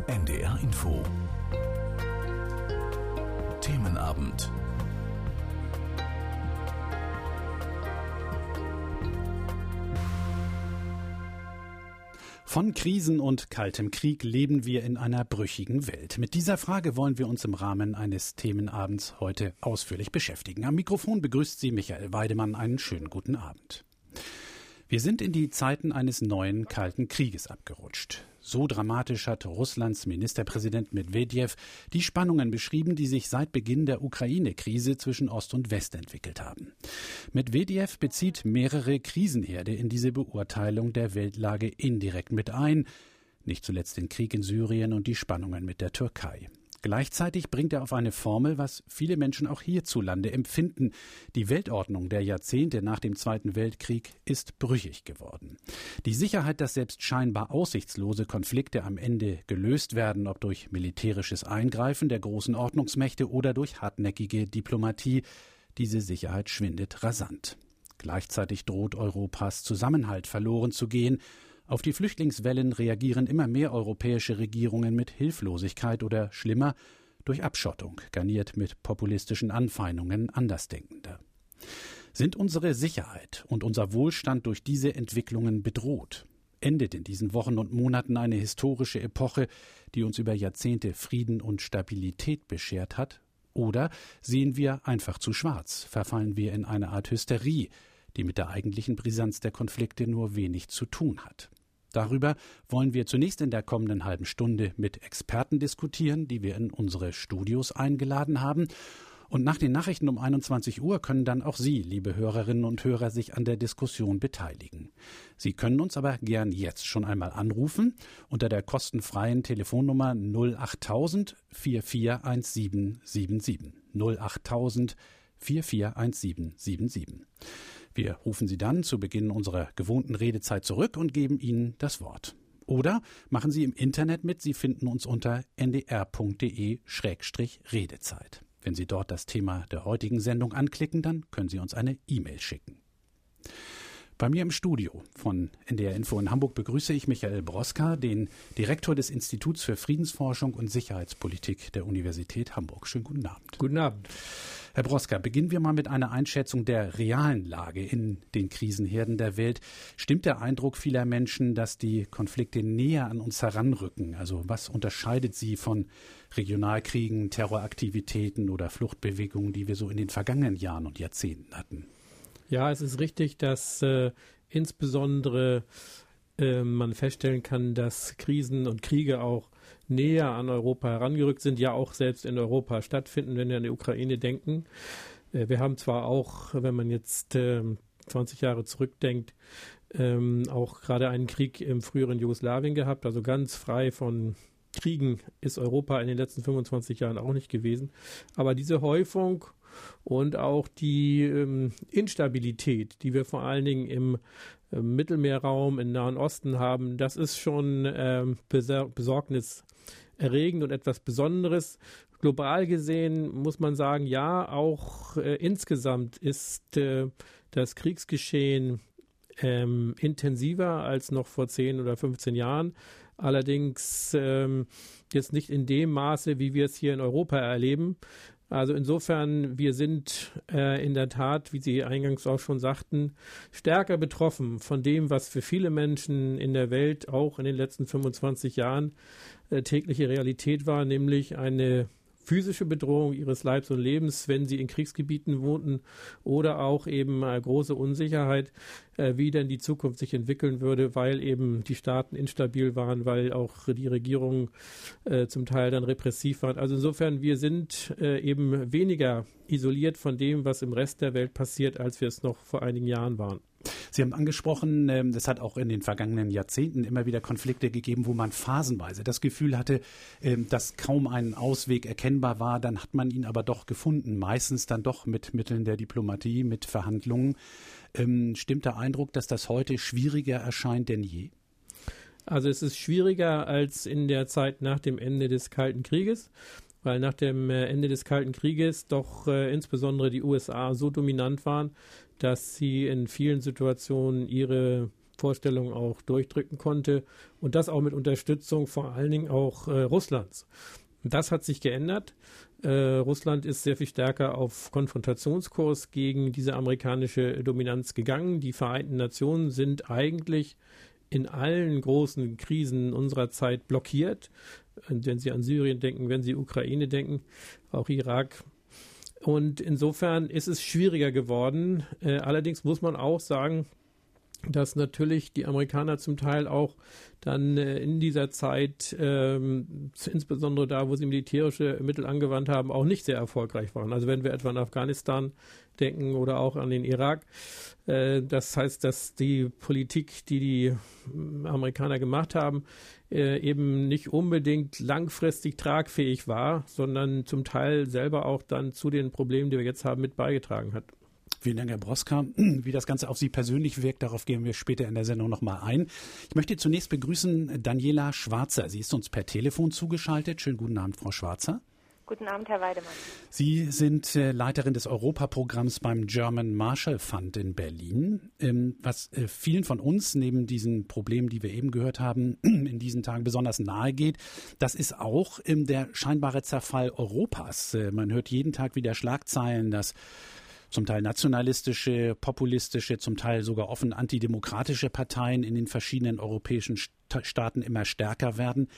NDR Info. Themenabend. Von Krisen und kaltem Krieg leben wir in einer brüchigen Welt. Mit dieser Frage wollen wir uns im Rahmen eines Themenabends heute ausführlich beschäftigen. Am Mikrofon begrüßt Sie Michael Weidemann. Einen schönen guten Abend. Wir sind in die Zeiten eines neuen kalten Krieges abgerutscht. So dramatisch hat Russlands Ministerpräsident Medwedew die Spannungen beschrieben, die sich seit Beginn der Ukraine-Krise zwischen Ost und West entwickelt haben. Medwedew bezieht mehrere Krisenherde in diese Beurteilung der Weltlage indirekt mit ein, nicht zuletzt den Krieg in Syrien und die Spannungen mit der Türkei. Gleichzeitig bringt er auf eine Formel, was viele Menschen auch hierzulande empfinden. Die Weltordnung der Jahrzehnte nach dem Zweiten Weltkrieg ist brüchig geworden. Die Sicherheit, dass selbst scheinbar aussichtslose Konflikte am Ende gelöst werden, ob durch militärisches Eingreifen der großen Ordnungsmächte oder durch hartnäckige Diplomatie, diese Sicherheit schwindet rasant. Gleichzeitig droht Europas Zusammenhalt verloren zu gehen. Auf die Flüchtlingswellen reagieren immer mehr europäische Regierungen mit Hilflosigkeit oder schlimmer durch Abschottung, garniert mit populistischen Anfeindungen Andersdenkender. Sind unsere Sicherheit und unser Wohlstand durch diese Entwicklungen bedroht? Endet in diesen Wochen und Monaten eine historische Epoche, die uns über Jahrzehnte Frieden und Stabilität beschert hat? Oder sehen wir einfach zu schwarz, verfallen wir in eine Art Hysterie, die mit der eigentlichen Brisanz der Konflikte nur wenig zu tun hat? Darüber wollen wir zunächst in der kommenden halben Stunde mit Experten diskutieren, die wir in unsere Studios eingeladen haben. Und nach den Nachrichten um 21 Uhr können dann auch Sie, liebe Hörerinnen und Hörer, sich an der Diskussion beteiligen. Sie können uns aber gern jetzt schon einmal anrufen unter der kostenfreien Telefonnummer 08000 441777. 08000 441777. Wir rufen Sie dann zu Beginn unserer gewohnten Redezeit zurück und geben Ihnen das Wort. Oder machen Sie im Internet mit. Sie finden uns unter ndr.de/Redezeit. Wenn Sie dort das Thema der heutigen Sendung anklicken, dann können Sie uns eine E-Mail schicken. Bei mir im Studio von NDR Info in Hamburg begrüße ich Michael Broska, den Direktor des Instituts für Friedensforschung und Sicherheitspolitik der Universität Hamburg. Schönen guten Abend. Guten Abend. Herr Broska, beginnen wir mal mit einer Einschätzung der realen Lage in den Krisenherden der Welt. Stimmt der Eindruck vieler Menschen, dass die Konflikte näher an uns heranrücken? Also was unterscheidet sie von Regionalkriegen, Terroraktivitäten oder Fluchtbewegungen, die wir so in den vergangenen Jahren und Jahrzehnten hatten? Ja, es ist richtig, dass insbesondere man feststellen kann, dass Krisen und Kriege auch näher an Europa herangerückt sind, ja auch selbst in Europa stattfinden, wenn wir an die Ukraine denken. Wir haben zwar auch, wenn man jetzt 20 Jahre zurückdenkt, auch gerade einen Krieg im früheren Jugoslawien gehabt, also ganz frei von Kriegen ist Europa in den letzten 25 Jahren auch nicht gewesen. Aber diese Häufung und auch die Instabilität, die wir vor allen Dingen im Mittelmeerraum, im Nahen Osten haben, das ist schon besorgniserregend und etwas Besonderes. Global gesehen muss man sagen, ja, auch insgesamt ist das Kriegsgeschehen intensiver als noch vor 10 oder 15 Jahren. Allerdings jetzt nicht in dem Maße, wie wir es hier in Europa erleben. Also insofern, wir sind in der Tat, wie Sie eingangs auch schon sagten, stärker betroffen von dem, was für viele Menschen in der Welt auch in den letzten 25 Jahren tägliche Realität war, nämlich eine physische Bedrohung ihres Leibs und Lebens, wenn sie in Kriegsgebieten wohnten, oder auch eben große Unsicherheit, wie denn die Zukunft sich entwickeln würde, weil eben die Staaten instabil waren, weil auch die Regierungen zum Teil dann repressiv waren. Also insofern, wir sind eben weniger isoliert von dem, was im Rest der Welt passiert, als wir es noch vor einigen Jahren waren. Sie haben angesprochen, es hat auch in den vergangenen Jahrzehnten immer wieder Konflikte gegeben, wo man phasenweise das Gefühl hatte, dass kaum ein Ausweg erkennbar war. Dann hat man ihn aber doch gefunden, meistens dann doch mit Mitteln der Diplomatie, mit Verhandlungen. Stimmt der Eindruck, dass das heute schwieriger erscheint denn je? Also es ist schwieriger als in der Zeit nach dem Ende des Kalten Krieges, weil nach dem Ende des Kalten Krieges doch insbesondere die USA so dominant waren, dass sie in vielen Situationen ihre Vorstellungen auch durchdrücken konnte und das auch mit Unterstützung vor allen Dingen auch Russlands. Das hat sich geändert. Russland ist sehr viel stärker auf Konfrontationskurs gegen diese amerikanische Dominanz gegangen. Die Vereinten Nationen sind eigentlich in allen großen Krisen unserer Zeit blockiert. Wenn Sie an Syrien denken, wenn Sie Ukraine denken, auch Irak. Und insofern ist es schwieriger geworden. Allerdings muss man auch sagen, dass natürlich die Amerikaner zum Teil auch dann in dieser Zeit, insbesondere da, wo sie militärische Mittel angewandt haben, auch nicht sehr erfolgreich waren. Also wenn wir etwa an Afghanistan denken oder auch an den Irak, das heißt, dass die Politik, die Amerikaner gemacht haben, eben nicht unbedingt langfristig tragfähig war, sondern zum Teil selber auch dann zu den Problemen, die wir jetzt haben, mit beigetragen hat. Vielen Dank, Herr Broska. Wie das Ganze auf Sie persönlich wirkt, darauf gehen wir später in der Sendung nochmal ein. Ich möchte zunächst begrüßen Daniela Schwarzer. Sie ist uns per Telefon zugeschaltet. Schönen guten Abend, Frau Schwarzer. Guten Abend, Herr Weidemann. Sie sind Leiterin des Europaprogramms beim German Marshall Fund in Berlin. Was vielen von uns neben diesen Problemen, die wir eben gehört haben, in diesen Tagen besonders nahe geht, das ist auch der scheinbare Zerfall Europas. Man hört jeden Tag wieder Schlagzeilen, dass zum Teil nationalistische, populistische, zum Teil sogar offen antidemokratische Parteien in den verschiedenen europäischen Staaten immer stärker werden.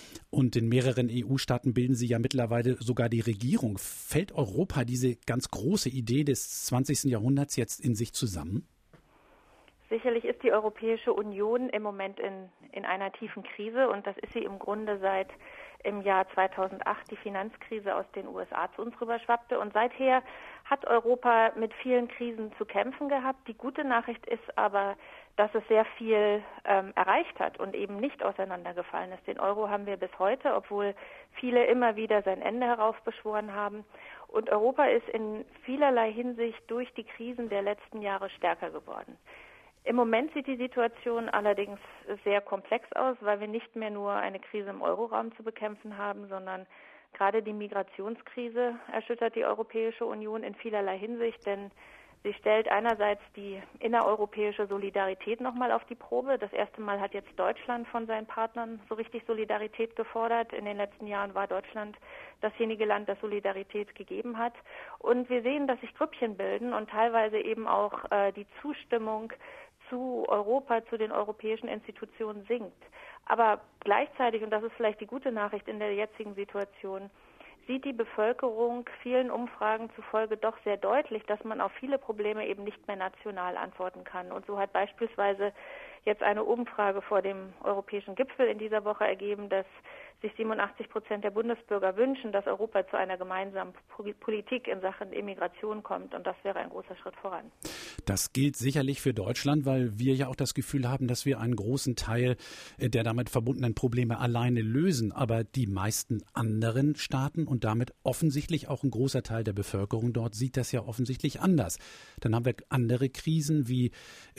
Und in mehreren EU-Staaten bilden sie ja mittlerweile sogar die Regierung. Fällt Europa diese ganz große Idee des 20. Jahrhunderts jetzt in sich zusammen? Sicherlich ist die Europäische Union im Moment in einer tiefen Krise und das ist sie im Grunde seit im Jahr 2008 die Finanzkrise aus den USA zu uns rüberschwappte und seither hat Europa mit vielen Krisen zu kämpfen gehabt. Die gute Nachricht ist aber, dass es sehr viel erreicht hat und eben nicht auseinandergefallen ist. Den Euro haben wir bis heute, obwohl viele immer wieder sein Ende heraufbeschworen haben. Und Europa ist in vielerlei Hinsicht durch die Krisen der letzten Jahre stärker geworden. Im Moment sieht die Situation allerdings sehr komplex aus, weil wir nicht mehr nur eine Krise im Euroraum zu bekämpfen haben, sondern gerade die Migrationskrise erschüttert die Europäische Union in vielerlei Hinsicht, denn sie stellt einerseits die innereuropäische Solidarität nochmal auf die Probe. Das erste Mal hat jetzt Deutschland von seinen Partnern so richtig Solidarität gefordert. In den letzten Jahren war Deutschland dasjenige Land, das Solidarität gegeben hat. Und wir sehen, dass sich Grüppchen bilden und teilweise eben auch die Zustimmung zu Europa, zu den europäischen Institutionen sinkt. Aber gleichzeitig, und das ist vielleicht die gute Nachricht in der jetzigen Situation, sieht die Bevölkerung vielen Umfragen zufolge doch sehr deutlich, dass man auf viele Probleme eben nicht mehr national antworten kann. Und so hat beispielsweise jetzt eine Umfrage vor dem europäischen Gipfel in dieser Woche ergeben, dass sich 87% der Bundesbürger wünschen, dass Europa zu einer gemeinsamen Politik in Sachen Immigration kommt. Und das wäre ein großer Schritt voran. Das gilt sicherlich für Deutschland, weil wir ja auch das Gefühl haben, dass wir einen großen Teil der damit verbundenen Probleme alleine lösen. Aber die meisten anderen Staaten und damit offensichtlich auch ein großer Teil der Bevölkerung dort sieht das ja offensichtlich anders. Dann haben wir andere Krisen wie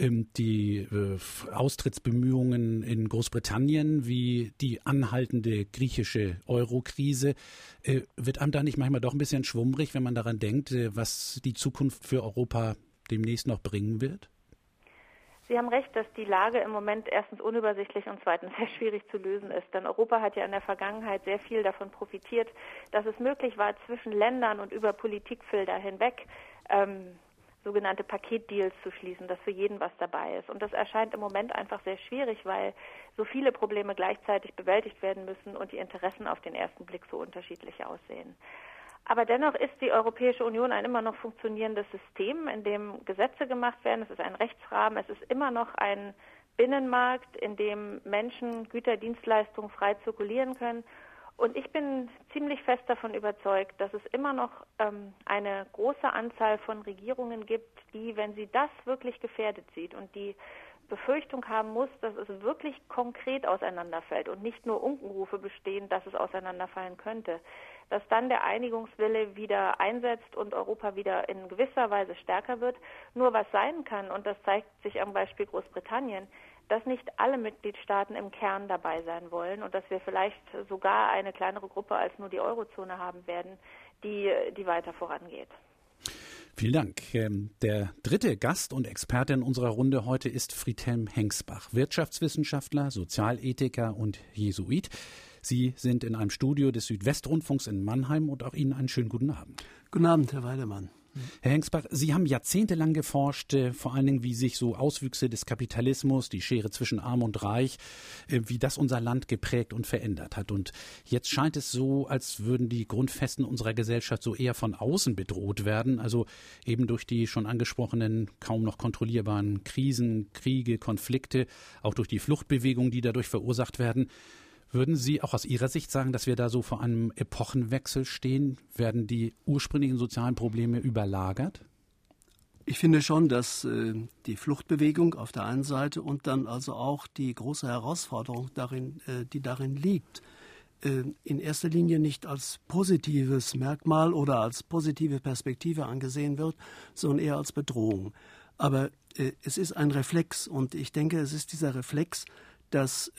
die Austrittsbemühungen in Großbritannien, wie die anhaltende griechische Euro-Krise. Wird einem da nicht manchmal doch ein bisschen schwummrig, wenn man daran denkt, was die Zukunft für Europa demnächst noch bringen wird? Sie haben recht, dass die Lage im Moment erstens unübersichtlich und zweitens sehr schwierig zu lösen ist. Denn Europa hat ja in der Vergangenheit sehr viel davon profitiert, dass es möglich war, zwischen Ländern und über Politikfelder hinweg sogenannte Paketdeals zu schließen, dass für jeden was dabei ist. Und das erscheint im Moment einfach sehr schwierig, weil so viele Probleme gleichzeitig bewältigt werden müssen und die Interessen auf den ersten Blick so unterschiedlich aussehen. Aber dennoch ist die Europäische Union ein immer noch funktionierendes System, in dem Gesetze gemacht werden. Es ist ein Rechtsrahmen, es ist immer noch ein Binnenmarkt, in dem Menschen, Güter, Dienstleistungen frei zirkulieren können. Und ich bin ziemlich fest davon überzeugt, dass es immer noch eine große Anzahl von Regierungen gibt, die, wenn sie das wirklich gefährdet sieht und die Befürchtung haben muss, dass es wirklich konkret auseinanderfällt und nicht nur Unkenrufe bestehen, dass es auseinanderfallen könnte, dass dann der Einigungswille wieder einsetzt und Europa wieder in gewisser Weise stärker wird. Nur was sein kann, und das zeigt sich am Beispiel Großbritannien, dass nicht alle Mitgliedstaaten im Kern dabei sein wollen und dass wir vielleicht sogar eine kleinere Gruppe als nur die Eurozone haben werden, die weiter vorangeht. Vielen Dank. Der dritte Gast und Experte in unserer Runde heute ist Friedhelm Hengsbach, Wirtschaftswissenschaftler, Sozialethiker und Jesuit. Sie sind in einem Studio des Südwestrundfunks in Mannheim und auch Ihnen einen schönen guten Abend. Guten Abend, Herr Weidemann. Herr Hengsbach, Sie haben jahrzehntelang geforscht, vor allen Dingen, wie sich so Auswüchse des Kapitalismus, die Schere zwischen Arm und Reich, wie das unser Land geprägt und verändert hat. Und jetzt scheint es so, als würden die Grundfesten unserer Gesellschaft so eher von außen bedroht werden, also eben durch die schon angesprochenen, kaum noch kontrollierbaren Krisen, Kriege, Konflikte, auch durch die Fluchtbewegungen, die dadurch verursacht werden. Würden Sie auch aus Ihrer Sicht sagen, dass wir da so vor einem Epochenwechsel stehen? Werden die ursprünglichen sozialen Probleme überlagert? Ich finde schon, dass die Fluchtbewegung auf der einen Seite und dann also auch die große Herausforderung die darin liegt, in erster Linie nicht als positives Merkmal oder als positive Perspektive angesehen wird, sondern eher als Bedrohung. Aber es ist ein Reflex und ich denke, es ist dieser Reflex, dass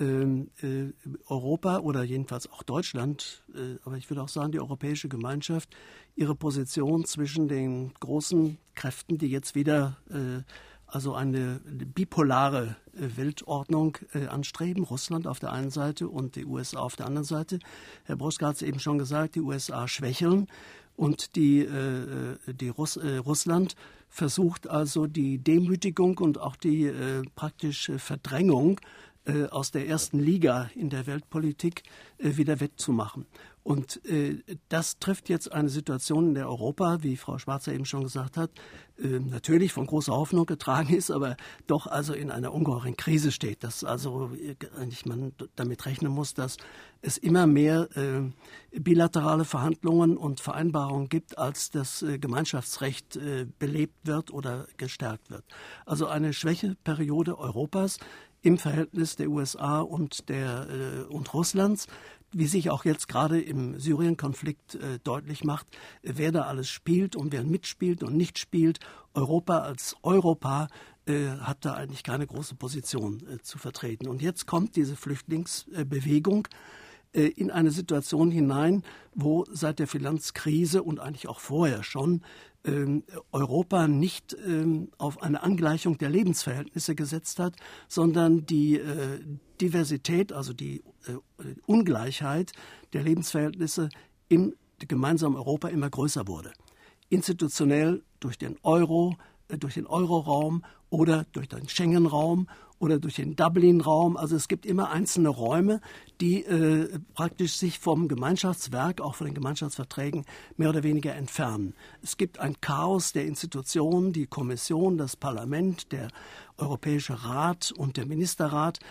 Europa oder jedenfalls auch Deutschland, aber ich würde auch sagen, die Europäische Gemeinschaft, ihre Position zwischen den großen Kräften, die jetzt wieder also eine bipolare Weltordnung anstreben, Russland auf der einen Seite und die USA auf der anderen Seite. Herr Broschka hat es eben schon gesagt, die USA schwächeln und Russland versucht also die Demütigung und auch die praktische Verdrängung aus der ersten Liga in der Weltpolitik wieder wettzumachen. Und das trifft jetzt eine Situation, in der Europa, wie Frau Schwarzer eben schon gesagt hat, natürlich von großer Hoffnung getragen ist, aber doch also in einer ungeheuren Krise steht. Dass also eigentlich man damit rechnen muss, dass es immer mehr bilaterale Verhandlungen und Vereinbarungen gibt, als das Gemeinschaftsrecht belebt wird oder gestärkt wird. Also eine Schwächeperiode Europas im Verhältnis der USA und Russlands, wie sich auch jetzt gerade im Syrien-Konflikt deutlich macht, wer da alles spielt und wer mitspielt und nicht spielt. Europa als Europa hat da eigentlich keine große Position zu vertreten. Und jetzt kommt diese Flüchtlingsbewegung in eine Situation hinein, wo seit der Finanzkrise und eigentlich auch vorher schon Europa nicht auf eine Angleichung der Lebensverhältnisse gesetzt hat, sondern die Diversität, also die Ungleichheit der Lebensverhältnisse im gemeinsamen Europa immer größer wurde. Institutionell durch den Euroraum oder durch den Schengen-Raum oder durch den Dublin-Raum. Also es gibt immer einzelne Räume, die praktisch sich vom Gemeinschaftswerk, auch von den Gemeinschaftsverträgen, mehr oder weniger entfernen. Es gibt ein Chaos der Institutionen, die Kommission, das Parlament, der Europäische Rat und der Ministerrat.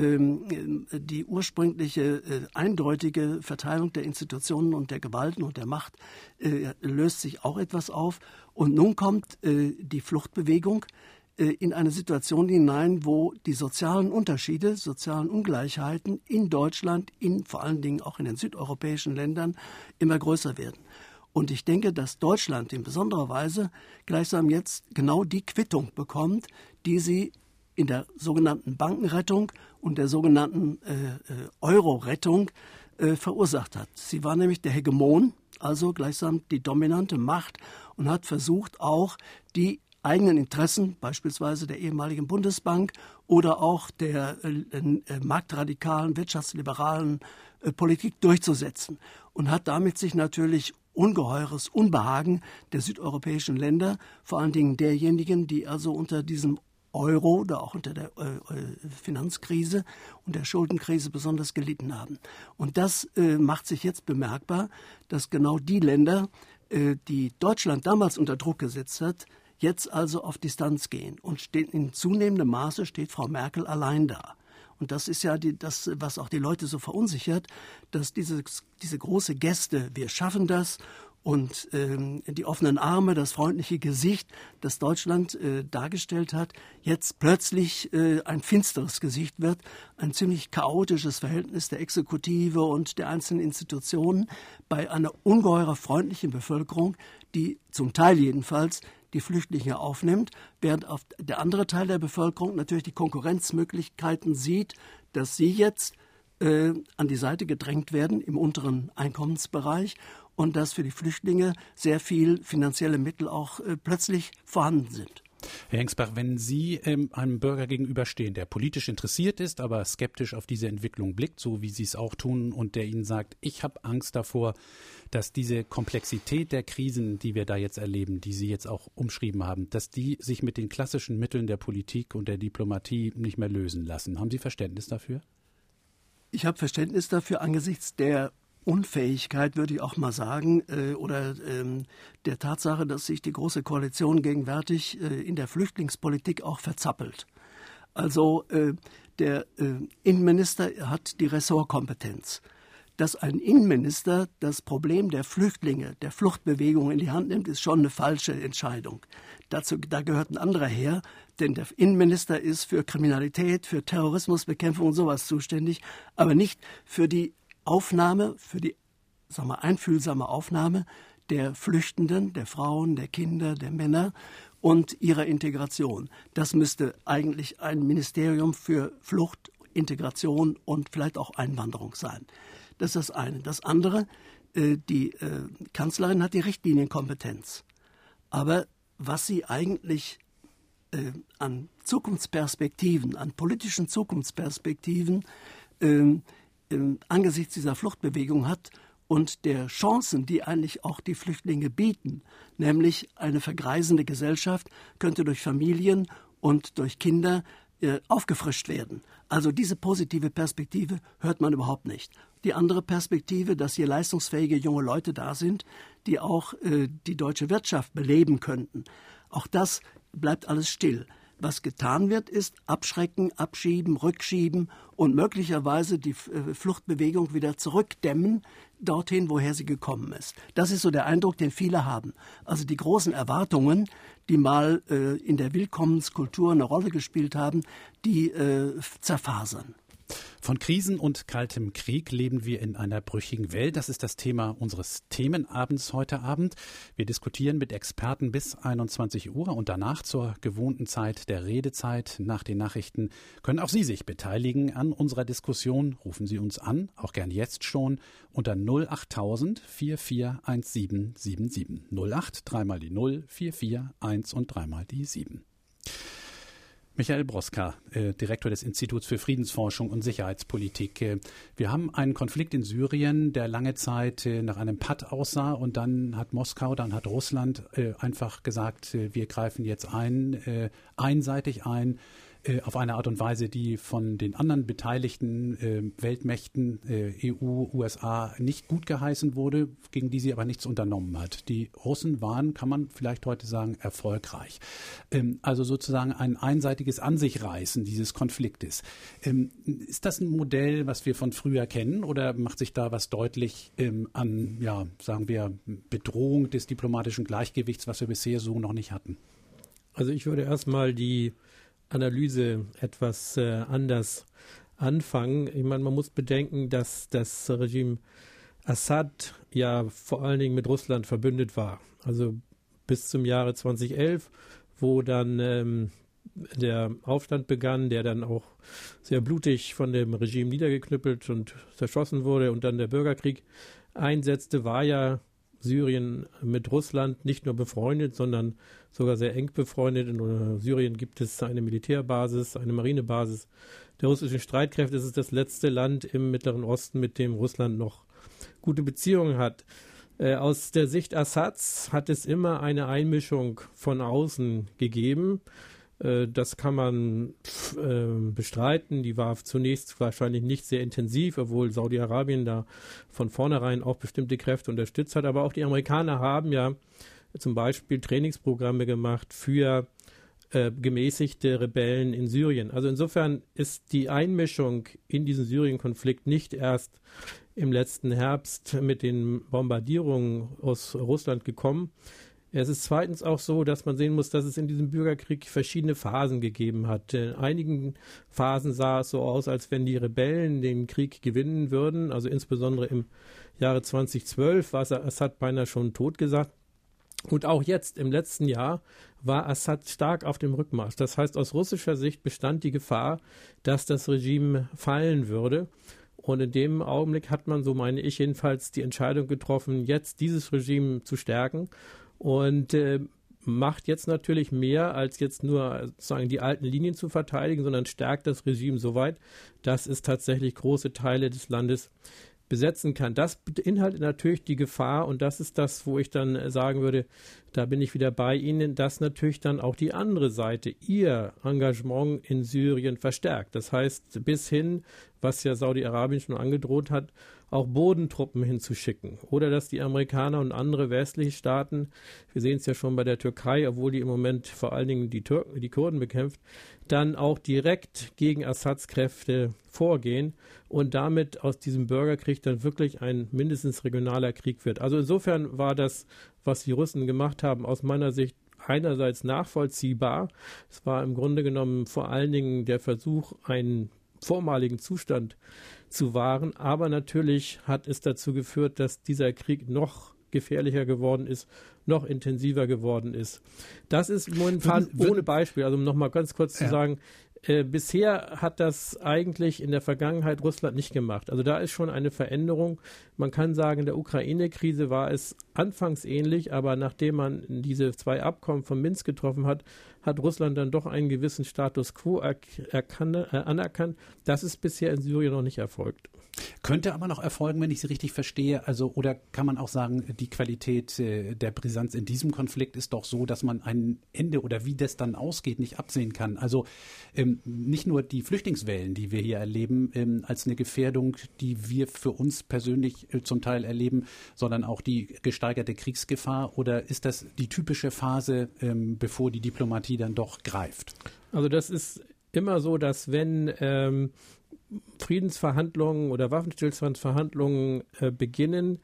Die ursprüngliche eindeutige Verteilung der Institutionen und der Gewalten und der Macht löst sich auch etwas auf. Und nun kommt die Fluchtbewegung in eine Situation hinein, wo die sozialen Unterschiede, sozialen Ungleichheiten in Deutschland, vor allen Dingen auch in den südeuropäischen Ländern, immer größer werden. Und ich denke, dass Deutschland in besonderer Weise gleichsam jetzt genau die Quittung bekommt, die sie in der sogenannten Bankenrettung und der sogenannten Euro-Rettung verursacht hat. Sie war nämlich der Hegemon, also gleichsam die dominante Macht und hat versucht, auch die eigenen Interessen, beispielsweise der ehemaligen Bundesbank oder auch der marktradikalen, wirtschaftsliberalen Politik durchzusetzen und hat damit sich natürlich ungeheures Unbehagen der südeuropäischen Länder, vor allen Dingen derjenigen, die also unter diesem Euro oder auch unter der Finanzkrise und der Schuldenkrise besonders gelitten haben. Und das macht sich jetzt bemerkbar, dass genau die Länder, die Deutschland damals unter Druck gesetzt hat, jetzt also auf Distanz gehen. Und in zunehmendem Maße steht Frau Merkel allein da. Und das ist ja das, was auch die Leute so verunsichert, dass diese große Geste, wir schaffen das, und die offenen Arme, das freundliche Gesicht, das Deutschland dargestellt hat, jetzt plötzlich ein finsteres Gesicht wird, ein ziemlich chaotisches Verhältnis der Exekutive und der einzelnen Institutionen bei einer ungeheuer freundlichen Bevölkerung, die zum Teil jedenfalls die Flüchtlinge aufnimmt, während auf der andere Teil der Bevölkerung natürlich die Konkurrenzmöglichkeiten sieht, dass sie jetzt an die Seite gedrängt werden im unteren Einkommensbereich und dass für die Flüchtlinge sehr viel finanzielle Mittel auch plötzlich vorhanden sind. Herr Hengsbach, wenn Sie einem Bürger gegenüberstehen, der politisch interessiert ist, aber skeptisch auf diese Entwicklung blickt, so wie Sie es auch tun, und der Ihnen sagt, ich habe Angst davor, dass diese Komplexität der Krisen, die wir da jetzt erleben, die Sie jetzt auch umschrieben haben, dass die sich mit den klassischen Mitteln der Politik und der Diplomatie nicht mehr lösen lassen. Haben Sie Verständnis dafür? Ich habe Verständnis dafür angesichts der Unfähigkeit, würde ich auch mal sagen, oder der Tatsache, dass sich die Große Koalition gegenwärtig in der Flüchtlingspolitik auch verzappelt. Also der Innenminister hat die Ressortkompetenz. Dass ein Innenminister das Problem der Flüchtlinge, der Fluchtbewegung in die Hand nimmt, ist schon eine falsche Entscheidung. Da gehört ein anderer her, denn der Innenminister ist für Kriminalität, für Terrorismusbekämpfung und sowas zuständig, aber nicht für die Aufnahme, für die einfühlsame Aufnahme der Flüchtenden, der Frauen, der Kinder, der Männer und ihrer Integration. Das müsste eigentlich ein Ministerium für Flucht, Integration und vielleicht auch Einwanderung sein. Das ist das eine. Das andere, die Kanzlerin hat die Richtlinienkompetenz. Aber was sie eigentlich an Zukunftsperspektiven, an politischen Zukunftsperspektiven angesichts dieser Fluchtbewegung hat und der Chancen, die eigentlich auch die Flüchtlinge bieten, nämlich eine vergreisende Gesellschaft, könnte durch Familien und durch Kinder aufgefrischt werden. Also diese positive Perspektive hört man überhaupt nicht. Die andere Perspektive, dass hier leistungsfähige junge Leute da sind, die auch die deutsche Wirtschaft beleben könnten, auch das bleibt alles still. Was getan wird, ist abschrecken, abschieben, rückschieben und möglicherweise die Fluchtbewegung wieder zurückdämmen, dorthin, woher sie gekommen ist. Das ist so der Eindruck, den viele haben. Also die großen Erwartungen, die mal in der Willkommenskultur eine Rolle gespielt haben, die zerfasern. Von Krisen und kaltem Krieg leben wir in einer brüchigen Welt. Das ist das Thema unseres Themenabends heute Abend. Wir diskutieren mit Experten bis 21 Uhr und danach zur gewohnten Zeit der Redezeit nach den Nachrichten können auch Sie sich beteiligen an unserer Diskussion. Rufen Sie uns an, auch gern jetzt schon, unter 08000 441777. 08, dreimal die 0, 441 und dreimal die 7. Michael Broska, Direktor des Instituts für Friedensforschung und Sicherheitspolitik. Wir haben einen Konflikt in Syrien, der lange Zeit nach einem Patt aussah und dann hat Moskau, dann hat Russland einfach gesagt, wir greifen jetzt einseitig ein, auf eine Art und Weise, die von den anderen beteiligten Weltmächten, EU, USA, nicht gut geheißen wurde, gegen die sie aber nichts unternommen hat. Die Russen waren, kann man vielleicht heute sagen, erfolgreich. Also sozusagen ein einseitiges An sich reißen dieses Konfliktes. Ist das ein Modell, was wir von früher kennen, oder macht sich da was deutlich an, ja, sagen wir, Bedrohung des diplomatischen Gleichgewichts, was wir bisher so noch nicht hatten? Also ich würde erstmal die Analyse etwas anders anfangen. Ich meine, man muss bedenken, dass das Regime Assad ja vor allen Dingen mit Russland verbündet war. Also bis zum Jahre 2011, wo dann der Aufstand begann, der dann auch sehr blutig von dem Regime niedergeknüppelt und zerschossen wurde und dann der Bürgerkrieg einsetzte, war ja Syrien mit Russland nicht nur befreundet, sondern sogar sehr eng befreundet. In Syrien gibt es eine Militärbasis, eine Marinebasis der russischen Streitkräfte. Es ist das letzte Land im Mittleren Osten, mit dem Russland noch gute Beziehungen hat. Aus der Sicht Assads hat es immer eine Einmischung von außen gegeben. Das kann man bestreiten. Die war zunächst wahrscheinlich nicht sehr intensiv, obwohl Saudi-Arabien da von vornherein auch bestimmte Kräfte unterstützt hat. Aber auch die Amerikaner haben ja zum Beispiel Trainingsprogramme gemacht für gemäßigte Rebellen in Syrien. Also insofern ist die Einmischung in diesen Syrien-Konflikt nicht erst im letzten Herbst mit den Bombardierungen aus Russland gekommen. Es ist zweitens auch so, dass man sehen muss, dass es in diesem Bürgerkrieg verschiedene Phasen gegeben hat. In einigen Phasen sah es so aus, als wenn die Rebellen den Krieg gewinnen würden. Also insbesondere im Jahre 2012 war Assad beinahe schon totgesagt. Und auch jetzt im letzten Jahr war Assad stark auf dem Rückmarsch. Das heißt, aus russischer Sicht bestand die Gefahr, dass das Regime fallen würde. Und in dem Augenblick hat man, so meine ich jedenfalls, die Entscheidung getroffen, jetzt dieses Regime zu stärken und macht jetzt natürlich mehr, als jetzt nur sozusagen die alten Linien zu verteidigen, sondern stärkt das Regime so weit, dass es tatsächlich große Teile des Landes besetzen kann. Das beinhaltet natürlich die Gefahr, und das ist das, wo ich dann sagen würde, da bin ich wieder bei Ihnen, dass natürlich dann auch die andere Seite ihr Engagement in Syrien verstärkt. Das heißt, bis hin, was ja Saudi-Arabien schon angedroht hat, auch Bodentruppen hinzuschicken. Oder dass die Amerikaner und andere westliche Staaten, wir sehen es ja schon bei der Türkei, obwohl die im Moment vor allen Dingen die Kurden bekämpft, dann auch direkt gegen Assads Kräfte vorgehen und damit aus diesem Bürgerkrieg dann wirklich ein mindestens regionaler Krieg wird. Also insofern war das, was die Russen gemacht haben, aus meiner Sicht einerseits nachvollziehbar. Es war im Grunde genommen vor allen Dingen der Versuch, einen vormaligen Zustand zu wahren, aber natürlich hat es dazu geführt, dass dieser Krieg noch gefährlicher geworden ist, noch intensiver geworden ist. Das ist momentan ohne Beispiel, also um nochmal ganz kurz zu sagen, bisher hat das eigentlich in der Vergangenheit Russland nicht gemacht. Also da ist schon eine Veränderung. Man kann sagen, in der Ukraine-Krise war es anfangs ähnlich, aber nachdem man diese 2 Abkommen von Minsk getroffen hat, hat Russland dann doch einen gewissen Status quo anerkannt. Das ist bisher in Syrien noch nicht erfolgt. Könnte aber noch erfolgen, wenn ich Sie richtig verstehe. Also, oder kann man auch sagen, die Qualität der Brisanz in diesem Konflikt ist doch so, dass man ein Ende oder wie das dann ausgeht, nicht absehen kann. Also nicht nur die Flüchtlingswellen, die wir hier erleben, als eine Gefährdung, die wir für uns persönlich zum Teil erleben, sondern auch die gesteigerte Kriegsgefahr. Oder ist das die typische Phase, bevor die Diplomatie dann doch greift? Also das ist immer so, dass wenn Friedensverhandlungen oder Waffenstillstandsverhandlungen beginnen,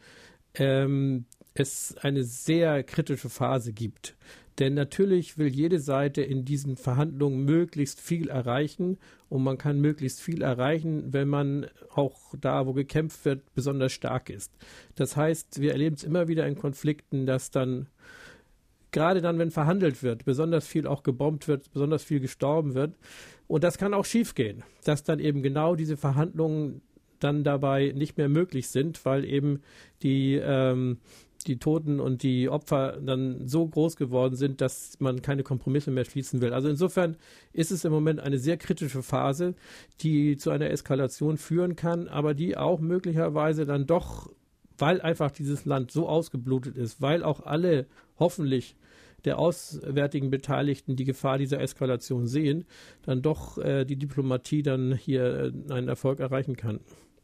es eine sehr kritische Phase gibt. Denn natürlich will jede Seite in diesen Verhandlungen möglichst viel erreichen und man kann möglichst viel erreichen, wenn man auch da, wo gekämpft wird, besonders stark ist. Das heißt, wir erleben es immer wieder in Konflikten, dass dann gerade dann, wenn verhandelt wird, besonders viel auch gebombt wird, besonders viel gestorben wird. Und das kann auch schiefgehen, dass dann eben genau diese Verhandlungen dann dabei nicht mehr möglich sind, weil eben die Toten und die Opfer dann so groß geworden sind, dass man keine Kompromisse mehr schließen will. Also insofern ist es im Moment eine sehr kritische Phase, die zu einer Eskalation führen kann, aber die auch möglicherweise dann doch, weil einfach dieses Land so ausgeblutet ist, weil auch alle hoffentlich der auswärtigen Beteiligten die Gefahr dieser Eskalation sehen, dann doch die Diplomatie dann hier einen Erfolg erreichen kann.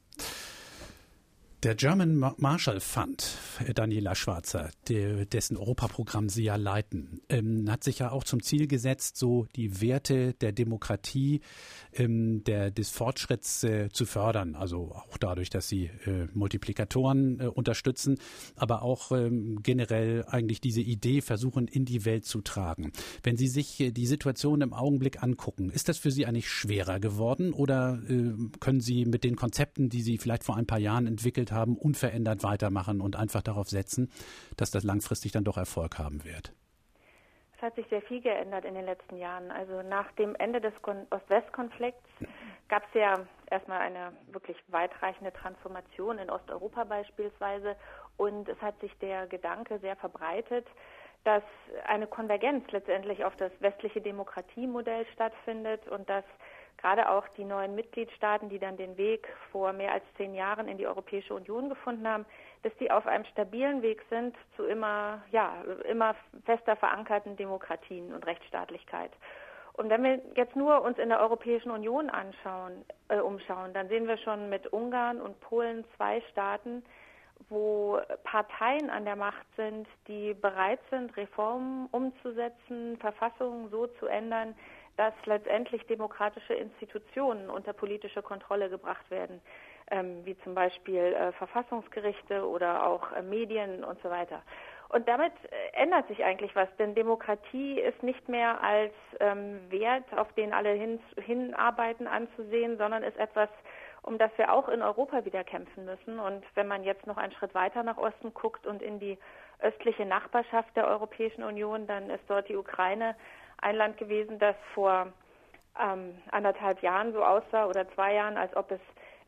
Der German Marshall Fund, Daniela Schwarzer, dessen Europaprogramm Sie ja leiten, hat sich ja auch zum Ziel gesetzt, so die Werte der Demokratie, des Fortschritts zu fördern. Also auch dadurch, dass sie Multiplikatoren unterstützen, aber auch generell eigentlich diese Idee versuchen, in die Welt zu tragen. Wenn Sie sich die Situation im Augenblick angucken, ist das für Sie eigentlich schwerer geworden oder können Sie mit den Konzepten, die Sie vielleicht vor ein paar Jahren entwickelt haben, unverändert weitermachen und einfach darauf setzen, dass das langfristig dann doch Erfolg haben wird? Es hat sich sehr viel geändert in den letzten Jahren. Also nach dem Ende des Ost-West-Konflikts gab es ja erstmal eine wirklich weitreichende Transformation in Osteuropa beispielsweise. Und es hat sich der Gedanke sehr verbreitet, dass eine Konvergenz letztendlich auf das westliche Demokratiemodell stattfindet und dass gerade auch die neuen Mitgliedstaaten, die dann den Weg vor mehr als 10 Jahren in die Europäische Union gefunden haben, dass die auf einem stabilen Weg sind zu immer fester verankerten Demokratien und Rechtsstaatlichkeit. Und wenn wir jetzt nur uns in der Europäischen Union umschauen, dann sehen wir schon mit Ungarn und Polen 2 Staaten, wo Parteien an der Macht sind, die bereit sind, Reformen umzusetzen, Verfassungen so zu ändern, dass letztendlich demokratische Institutionen unter politische Kontrolle gebracht werden, wie zum Beispiel Verfassungsgerichte oder auch Medien und so weiter. Und damit ändert sich eigentlich was, denn Demokratie ist nicht mehr als Wert, auf den alle hinarbeiten, anzusehen, sondern ist etwas, um das wir auch in Europa wieder kämpfen müssen. Und wenn man jetzt noch einen Schritt weiter nach Osten guckt und in die östliche Nachbarschaft der Europäischen Union, dann ist dort die Ukraine ein Land gewesen, das vor 1,5 Jahren so aussah oder 2 Jahren, als ob es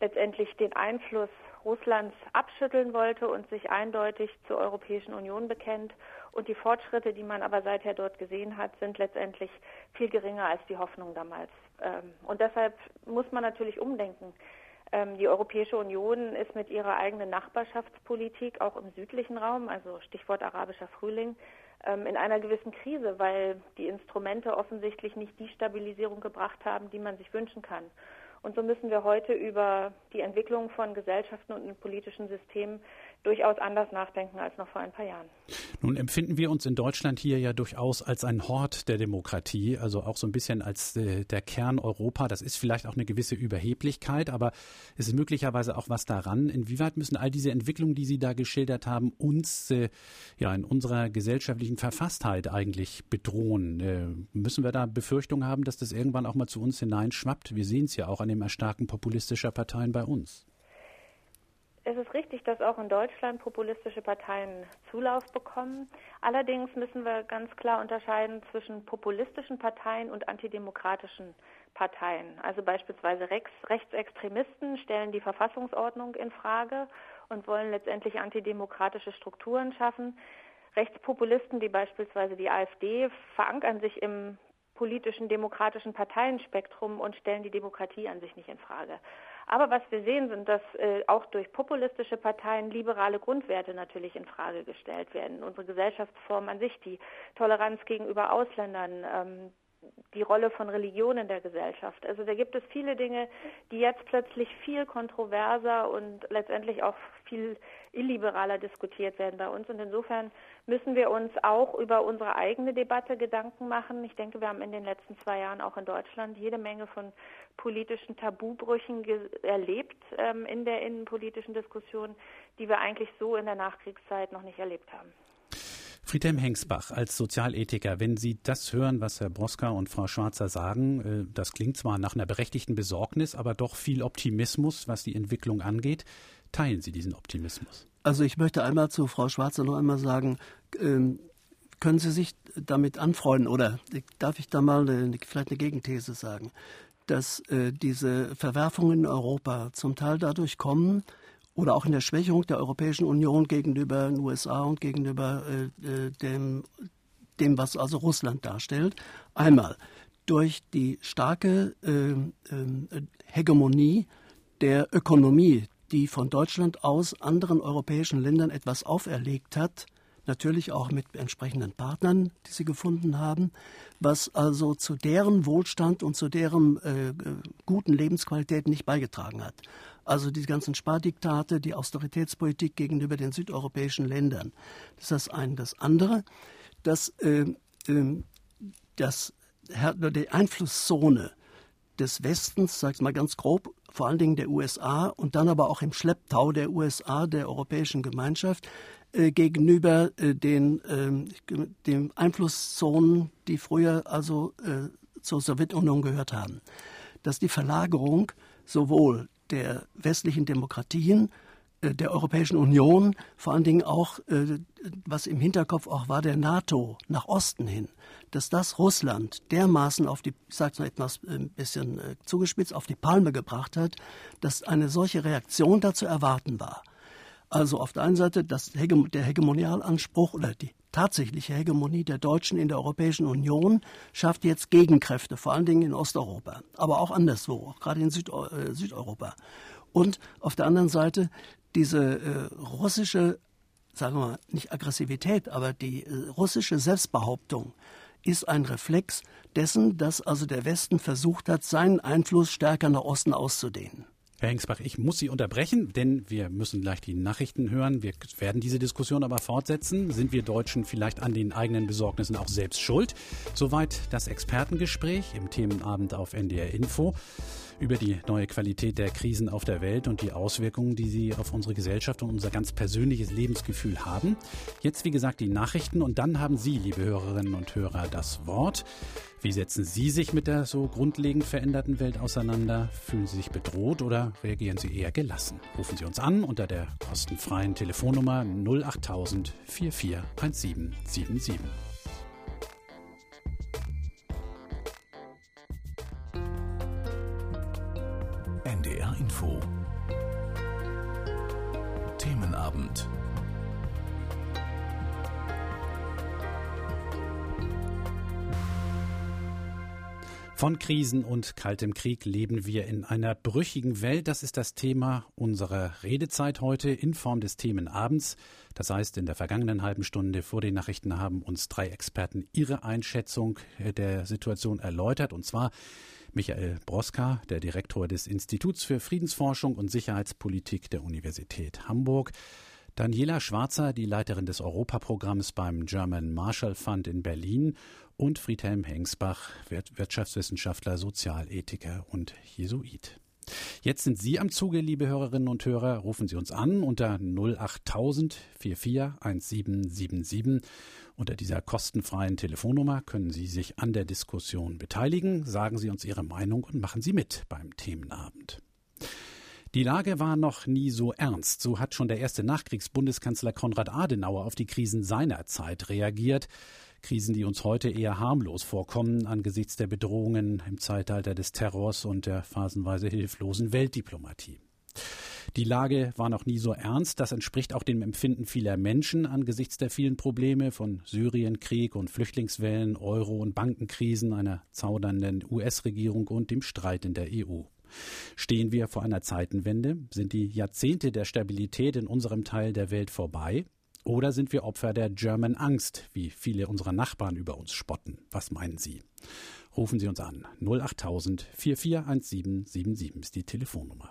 letztendlich den Einfluss Russlands abschütteln wollte und sich eindeutig zur Europäischen Union bekennt. Und die Fortschritte, die man aber seither dort gesehen hat, sind letztendlich viel geringer als die Hoffnung damals. Und deshalb muss man natürlich umdenken. Die Europäische Union ist mit ihrer eigenen Nachbarschaftspolitik auch im südlichen Raum, also Stichwort arabischer Frühling, in einer gewissen Krise, weil die Instrumente offensichtlich nicht die Stabilisierung gebracht haben, die man sich wünschen kann. Und so müssen wir heute über die Entwicklung von Gesellschaften und politischen Systemen durchaus anders nachdenken als noch vor ein paar Jahren. Nun empfinden wir uns in Deutschland hier ja durchaus als ein Hort der Demokratie, also auch so ein bisschen als der Kern Europa. Das ist vielleicht auch eine gewisse Überheblichkeit, aber es ist möglicherweise auch was daran. Inwieweit müssen all diese Entwicklungen, die Sie da geschildert haben, uns in unserer gesellschaftlichen Verfasstheit eigentlich bedrohen? Müssen wir da Befürchtungen haben, dass das irgendwann auch mal zu uns hineinschwappt? Wir sehen es ja auch an dem Erstarken populistischer Parteien bei uns. Es ist richtig, dass auch in Deutschland populistische Parteien Zulauf bekommen. Allerdings müssen wir ganz klar unterscheiden zwischen populistischen Parteien und antidemokratischen Parteien. Also beispielsweise Rechtsextremisten stellen die Verfassungsordnung in Frage und wollen letztendlich antidemokratische Strukturen schaffen. Rechtspopulisten, wie beispielsweise die AfD, verankern sich im politischen demokratischen Parteienspektrum und stellen die Demokratie an sich nicht in Frage. Aber was wir sehen, sind, dass auch durch populistische Parteien liberale Grundwerte natürlich in Frage gestellt werden. Unsere Gesellschaftsform an sich, die Toleranz gegenüber Ausländern, die Rolle von Religion in der Gesellschaft. Also da gibt es viele Dinge, die jetzt plötzlich viel kontroverser und letztendlich auch viel illiberaler diskutiert werden bei uns. Und insofern müssen wir uns auch über unsere eigene Debatte Gedanken machen. Ich denke, wir haben in den letzten 2 Jahren auch in Deutschland jede Menge von politischen Tabubrüchen erlebt in der innenpolitischen Diskussion, die wir eigentlich so in der Nachkriegszeit noch nicht erlebt haben. Friedhelm Hengsbach als Sozialethiker, wenn Sie das hören, was Herr Broska und Frau Schwarzer sagen, das klingt zwar nach einer berechtigten Besorgnis, aber doch viel Optimismus, was die Entwicklung angeht. Teilen Sie diesen Optimismus? Also ich möchte einmal zu Frau Schwarzer noch einmal sagen, können Sie sich damit anfreunden oder darf ich da mal vielleicht eine Gegenthese sagen, dass diese Verwerfungen in Europa zum Teil dadurch kommen, oder auch in der Schwächung der Europäischen Union gegenüber den USA und gegenüber dem, was also Russland darstellt. Einmal durch die starke Hegemonie der Ökonomie, die von Deutschland aus anderen europäischen Ländern etwas auferlegt hat, natürlich auch mit entsprechenden Partnern, die sie gefunden haben, was also zu deren Wohlstand und zu deren guten Lebensqualität nicht beigetragen hat. Also die ganzen Spardiktate, die Austeritätspolitik gegenüber den südeuropäischen Ländern. Das ist das eine. Das andere, dass die Einflusszone des Westens, sag ich mal ganz grob, vor allen Dingen der USA und dann aber auch im Schlepptau der USA, der Europäischen Gemeinschaft, gegenüber den Einflusszonen, die früher also zur Sowjetunion gehört haben. Dass die Verlagerung sowohl der westlichen Demokratien, der Europäischen Union, vor allen Dingen auch, was im Hinterkopf auch war, der NATO nach Osten hin, dass das Russland dermaßen auf die, ich sage es mal etwas ein bisschen zugespitzt, auf die Palme gebracht hat, dass eine solche Reaktion da zu erwarten war. Also auf der einen Seite der Hegemonialanspruch oder die tatsächliche Hegemonie der Deutschen in der Europäischen Union schafft jetzt Gegenkräfte, vor allen Dingen in Osteuropa, aber auch anderswo, auch gerade in Südeuropa. Und auf der anderen Seite diese russische, sagen wir mal, nicht Aggressivität, aber die russische Selbstbehauptung ist ein Reflex dessen, dass also der Westen versucht hat, seinen Einfluss stärker nach Osten auszudehnen. Herr Hengsbach, ich muss Sie unterbrechen, denn wir müssen gleich die Nachrichten hören. Wir werden diese Diskussion aber fortsetzen. Sind wir Deutschen vielleicht an den eigenen Besorgnissen auch selbst schuld? Soweit das Expertengespräch im Themenabend auf NDR Info über die neue Qualität der Krisen auf der Welt und die Auswirkungen, die sie auf unsere Gesellschaft und unser ganz persönliches Lebensgefühl haben. Jetzt, wie gesagt, die Nachrichten und dann haben Sie, liebe Hörerinnen und Hörer, das Wort. Wie setzen Sie sich mit der so grundlegend veränderten Welt auseinander? Fühlen Sie sich bedroht oder reagieren Sie eher gelassen? Rufen Sie uns an unter der kostenfreien Telefonnummer 08000 441777. NDR Info Themenabend. Von Krisen und kaltem Krieg leben wir in einer brüchigen Welt. Das ist das Thema unserer Redezeit heute in Form des Themenabends. Das heißt, in der vergangenen halben Stunde vor den Nachrichten haben uns 3 Experten ihre Einschätzung der Situation erläutert. Und zwar Michael Broska, der Direktor des Instituts für Friedensforschung und Sicherheitspolitik der Universität Hamburg. Daniela Schwarzer, die Leiterin des Europaprogramms beim German Marshall Fund in Berlin, und Friedhelm Hengsbach, Wirtschaftswissenschaftler, Sozialethiker und Jesuit. Jetzt sind Sie am Zuge, liebe Hörerinnen und Hörer. Rufen Sie uns an unter 08000 44 1777. Unter dieser kostenfreien Telefonnummer können Sie sich an der Diskussion beteiligen. Sagen Sie uns Ihre Meinung und machen Sie mit beim Themenabend. Die Lage war noch nie so ernst. So hat schon der erste Nachkriegsbundeskanzler Konrad Adenauer auf die Krisen seiner Zeit reagiert. Krisen, die uns heute eher harmlos vorkommen angesichts der Bedrohungen im Zeitalter des Terrors und der phasenweise hilflosen Weltdiplomatie. Die Lage war noch nie so ernst. Das entspricht auch dem Empfinden vieler Menschen angesichts der vielen Probleme von Syrienkrieg und Flüchtlingswellen, Euro- und Bankenkrisen, einer zaudernden US-Regierung und dem Streit in der EU. Stehen wir vor einer Zeitenwende? Sind die Jahrzehnte der Stabilität in unserem Teil der Welt vorbei? Oder sind wir Opfer der German Angst, wie viele unserer Nachbarn über uns spotten? Was meinen Sie? Rufen Sie uns an. 08000 44 1777 ist die Telefonnummer.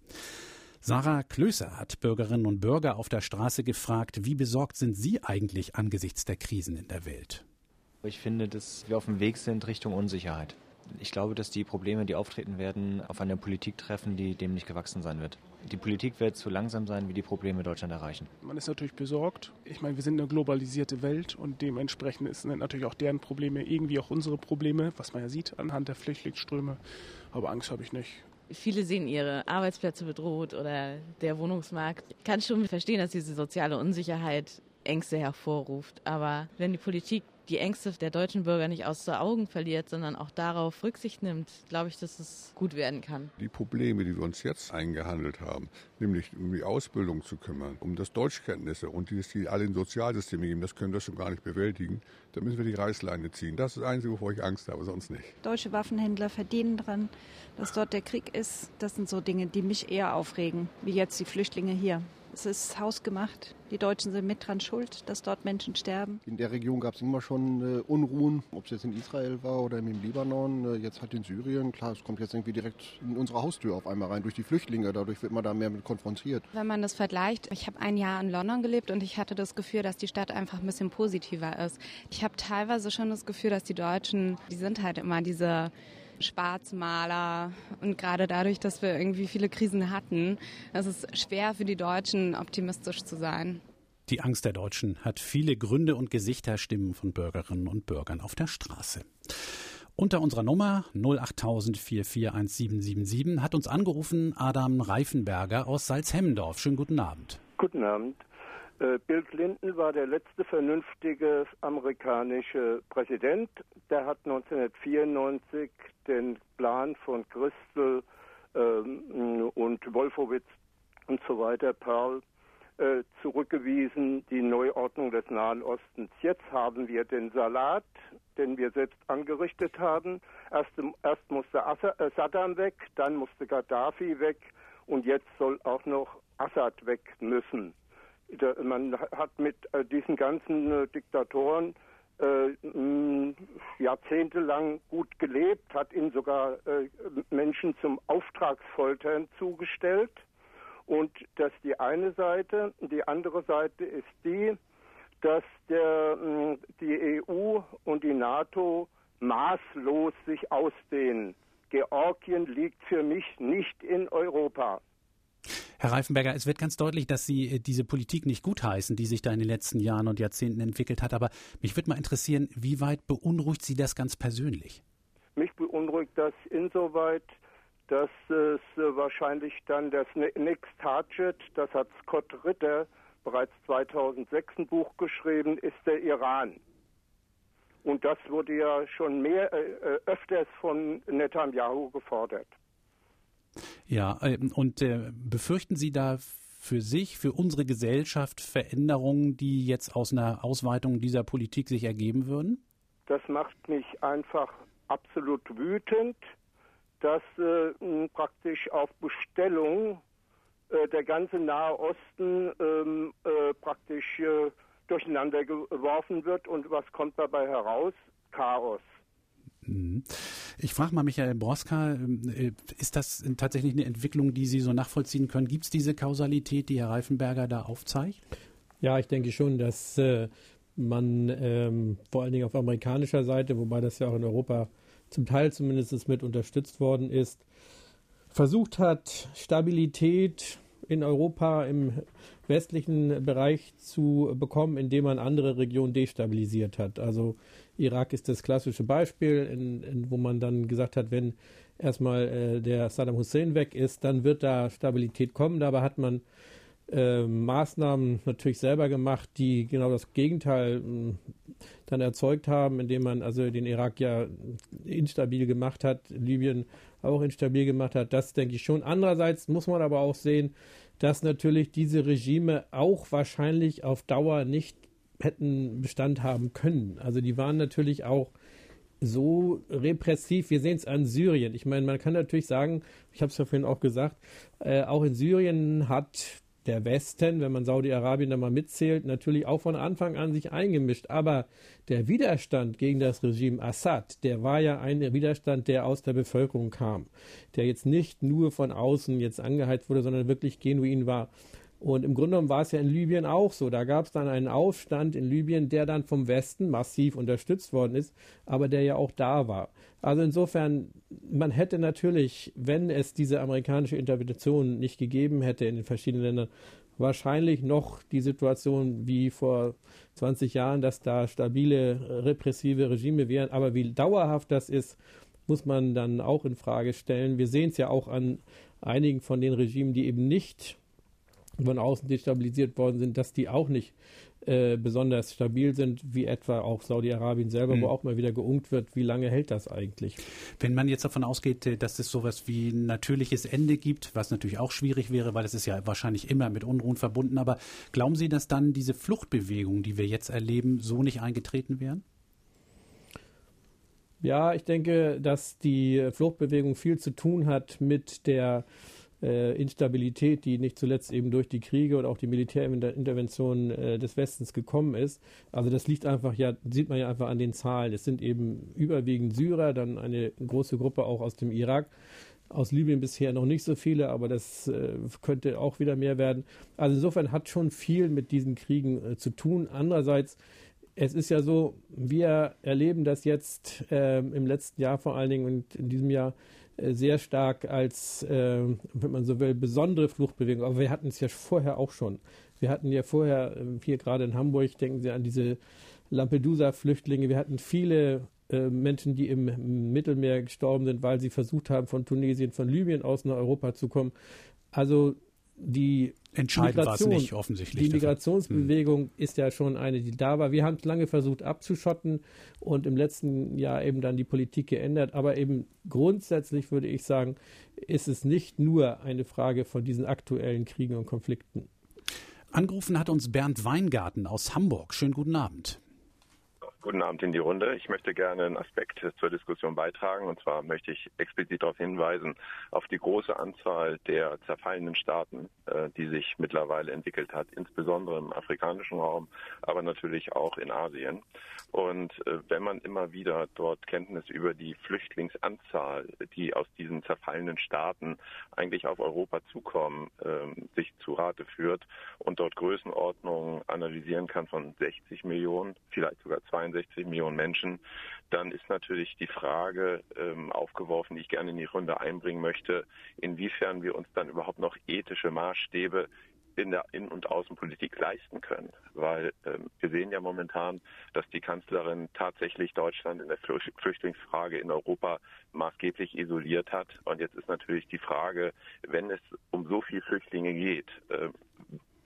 Sarah Klöser hat Bürgerinnen und Bürger auf der Straße gefragt, wie besorgt sind Sie eigentlich angesichts der Krisen in der Welt? Ich finde, dass wir auf dem Weg sind Richtung Unsicherheit. Ich glaube, dass die Probleme, die auftreten werden, auf eine Politik treffen, die dem nicht gewachsen sein wird. Die Politik wird so langsam sein, wie die Probleme Deutschland erreichen. Man ist natürlich besorgt. Ich meine, wir sind eine globalisierte Welt und dementsprechend sind natürlich auch deren Probleme irgendwie auch unsere Probleme, was man ja sieht anhand der Flüchtlingsströme. Aber Angst habe ich nicht. Viele sehen ihre Arbeitsplätze bedroht oder der Wohnungsmarkt. Ich kann schon verstehen, dass diese soziale Unsicherheit Ängste hervorruft. Aber wenn die Politik die Ängste der deutschen Bürger nicht aus den Augen verliert, sondern auch darauf Rücksicht nimmt, glaube ich, dass es gut werden kann. Die Probleme, die wir uns jetzt eingehandelt haben, nämlich um die Ausbildung zu kümmern, um das Deutschkenntnisse und die alle in Sozialsysteme geben, das können wir schon gar nicht bewältigen. Da müssen wir die Reißleine ziehen. Das ist das Einzige, wovor ich Angst habe, sonst nicht. Deutsche Waffenhändler verdienen dran, dass dort der Krieg ist. Das sind so Dinge, die mich eher aufregen, wie jetzt die Flüchtlinge hier. Es ist hausgemacht. Die Deutschen sind mit dran schuld, dass dort Menschen sterben. In der Region gab es immer schon Unruhen, ob es jetzt in Israel war oder im Libanon, jetzt halt in Syrien. Klar, es kommt jetzt irgendwie direkt in unsere Haustür auf einmal rein durch die Flüchtlinge. Dadurch wird man da mehr mit konfrontiert. Wenn man das vergleicht, ich habe ein Jahr in London gelebt und ich hatte das Gefühl, dass die Stadt einfach ein bisschen positiver ist. Ich habe teilweise schon das Gefühl, dass die Deutschen, die sind halt immer diese Schwarzmaler und gerade dadurch, dass wir irgendwie viele Krisen hatten, es ist schwer für die Deutschen, optimistisch zu sein. Die Angst der Deutschen hat viele Gründe und Gesichter, Stimmen von Bürgerinnen und Bürgern auf der Straße. Unter unserer Nummer 08000 44 1777 hat uns angerufen Adam Reifenberger aus Salzhemmendorf. Schönen guten Abend. Guten Abend. Bill Clinton war der letzte vernünftige amerikanische Präsident. Der hat 1994 den Plan von Kristol und Wolfowitz und so weiter, Pearl, zurückgewiesen, die Neuordnung des Nahen Ostens. Jetzt haben wir den Salat, den wir selbst angerichtet haben. Erst musste Saddam weg, dann musste Gaddafi weg und jetzt soll auch noch Assad weg müssen. Man hat mit diesen ganzen Diktatoren jahrzehntelang gut gelebt, hat ihnen sogar Menschen zum Auftragsfoltern zugestellt. Und das ist die eine Seite. Die andere Seite ist die, dass die EU und die NATO maßlos sich ausdehnen. Georgien liegt für mich nicht in Europa. Herr Reifenberger, es wird ganz deutlich, dass Sie diese Politik nicht gutheißen, die sich da in den letzten Jahren und Jahrzehnten entwickelt hat. Aber mich würde mal interessieren, wie weit beunruhigt Sie das ganz persönlich? Mich beunruhigt das insoweit, dass es wahrscheinlich dann das Next Target, das hat Scott Ritter bereits 2006 ein Buch geschrieben, ist der Iran. Und das wurde ja schon öfters von Netanyahu gefordert. Ja, und befürchten Sie da für sich, für unsere Gesellschaft Veränderungen, die jetzt aus einer Ausweitung dieser Politik sich ergeben würden? Das macht mich einfach absolut wütend, dass praktisch auf Bestellung der ganze Nahe Osten praktisch durcheinander geworfen wird. Und was kommt dabei heraus? Chaos. Ich frage mal Michael Broska, ist das tatsächlich eine Entwicklung, die Sie so nachvollziehen können? Gibt es diese Kausalität, die Herr Reifenberger da aufzeigt? Ja, ich denke schon, dass man vor allen Dingen auf amerikanischer Seite, wobei das ja auch in Europa zum Teil zumindest mit unterstützt worden ist, versucht hat, Stabilität in Europa im westlichen Bereich zu bekommen, indem man andere Regionen destabilisiert hat. Also Irak ist das klassische Beispiel, wo man dann gesagt hat, wenn erstmal der Saddam Hussein weg ist, dann wird da Stabilität kommen. Dabei hat man Maßnahmen natürlich selber gemacht, die genau das Gegenteil dann erzeugt haben, indem man also den Irak ja instabil gemacht hat, Libyen auch instabil gemacht hat. Das denke ich schon. Andererseits muss man aber auch sehen, dass natürlich diese Regime auch wahrscheinlich auf Dauer nicht hätten Bestand haben können. Also die waren natürlich auch so repressiv. Wir sehen es an Syrien. Ich meine, man kann natürlich sagen, ich habe es ja vorhin auch gesagt, auch in Syrien hat der Westen, wenn man Saudi-Arabien da mal mitzählt, natürlich auch von Anfang an sich eingemischt. Aber der Widerstand gegen das Regime Assad, der war ja ein Widerstand, der aus der Bevölkerung kam, der jetzt nicht nur von außen jetzt angeheizt wurde, sondern wirklich genuin war. Und im Grunde genommen war es ja in Libyen auch so. Da gab es dann einen Aufstand in Libyen, der dann vom Westen massiv unterstützt worden ist, aber der ja auch da war. Also insofern, man hätte natürlich, wenn es diese amerikanische Intervention nicht gegeben hätte in den verschiedenen Ländern, wahrscheinlich noch die Situation wie vor 20 Jahren, dass da stabile, repressive Regime wären. Aber wie dauerhaft das ist, muss man dann auch in Frage stellen. Wir sehen es ja auch an einigen von den Regimen, die eben nicht von außen destabilisiert worden sind, dass die auch nicht besonders stabil sind, wie etwa auch Saudi-Arabien selber, wo auch mal wieder geungt wird, wie lange hält das eigentlich? Wenn man jetzt davon ausgeht, dass es sowas wie ein natürliches Ende gibt, was natürlich auch schwierig wäre, weil es ist ja wahrscheinlich immer mit Unruhen verbunden, aber glauben Sie, dass dann diese Fluchtbewegungen, die wir jetzt erleben, so nicht eingetreten wären? Ja, ich denke, dass die Fluchtbewegung viel zu tun hat mit der Instabilität, die nicht zuletzt eben durch die Kriege und auch die Militärintervention des Westens gekommen ist. Also das liegt einfach, ja, sieht man ja einfach an den Zahlen. Es sind eben überwiegend Syrer, dann eine große Gruppe auch aus dem Irak. Aus Libyen bisher noch nicht so viele, aber das könnte auch wieder mehr werden. Also insofern hat schon viel mit diesen Kriegen zu tun. Andererseits, es ist ja so, wir erleben das jetzt im letzten Jahr vor allen Dingen und in diesem Jahr sehr stark als, wenn man so will, besondere Fluchtbewegung. Aber wir hatten es ja vorher auch schon. Wir hatten ja vorher, hier gerade in Hamburg, denken Sie an diese Lampedusa-Flüchtlinge. Wir hatten viele Menschen, die im Mittelmeer gestorben sind, weil sie versucht haben, von Tunesien, von Libyen aus nach Europa zu kommen. Also die entscheidend war es nicht offensichtlich. Die Migrationsbewegung ist ja schon eine, die da war. Wir haben es lange versucht abzuschotten und im letzten Jahr eben dann die Politik geändert. Aber eben grundsätzlich würde ich sagen, ist es nicht nur eine Frage von diesen aktuellen Kriegen und Konflikten. Angerufen hat uns Bernd Weingarten aus Hamburg. Schönen guten Abend. Guten Abend in die Runde. Ich möchte gerne einen Aspekt zur Diskussion beitragen. Und zwar möchte ich explizit darauf hinweisen, auf die große Anzahl der zerfallenen Staaten, die sich mittlerweile entwickelt hat, insbesondere im afrikanischen Raum, aber natürlich auch in Asien. Und wenn man immer wieder dort Kenntnis über die Flüchtlingsanzahl, die aus diesen zerfallenen Staaten eigentlich auf Europa zukommen, sich zu Rate führt und dort Größenordnungen analysieren kann von 60 Millionen, vielleicht sogar 62 Millionen Menschen, dann ist natürlich die Frage aufgeworfen, die ich gerne in die Runde einbringen möchte, inwiefern wir uns dann überhaupt noch ethische Maßstäbe in der Innen- und Außenpolitik leisten können. Weil wir sehen ja momentan, dass die Kanzlerin tatsächlich Deutschland in der Flüchtlingsfrage in Europa maßgeblich isoliert hat. Und jetzt ist natürlich die Frage, wenn es um so viele Flüchtlinge geht, wo ist der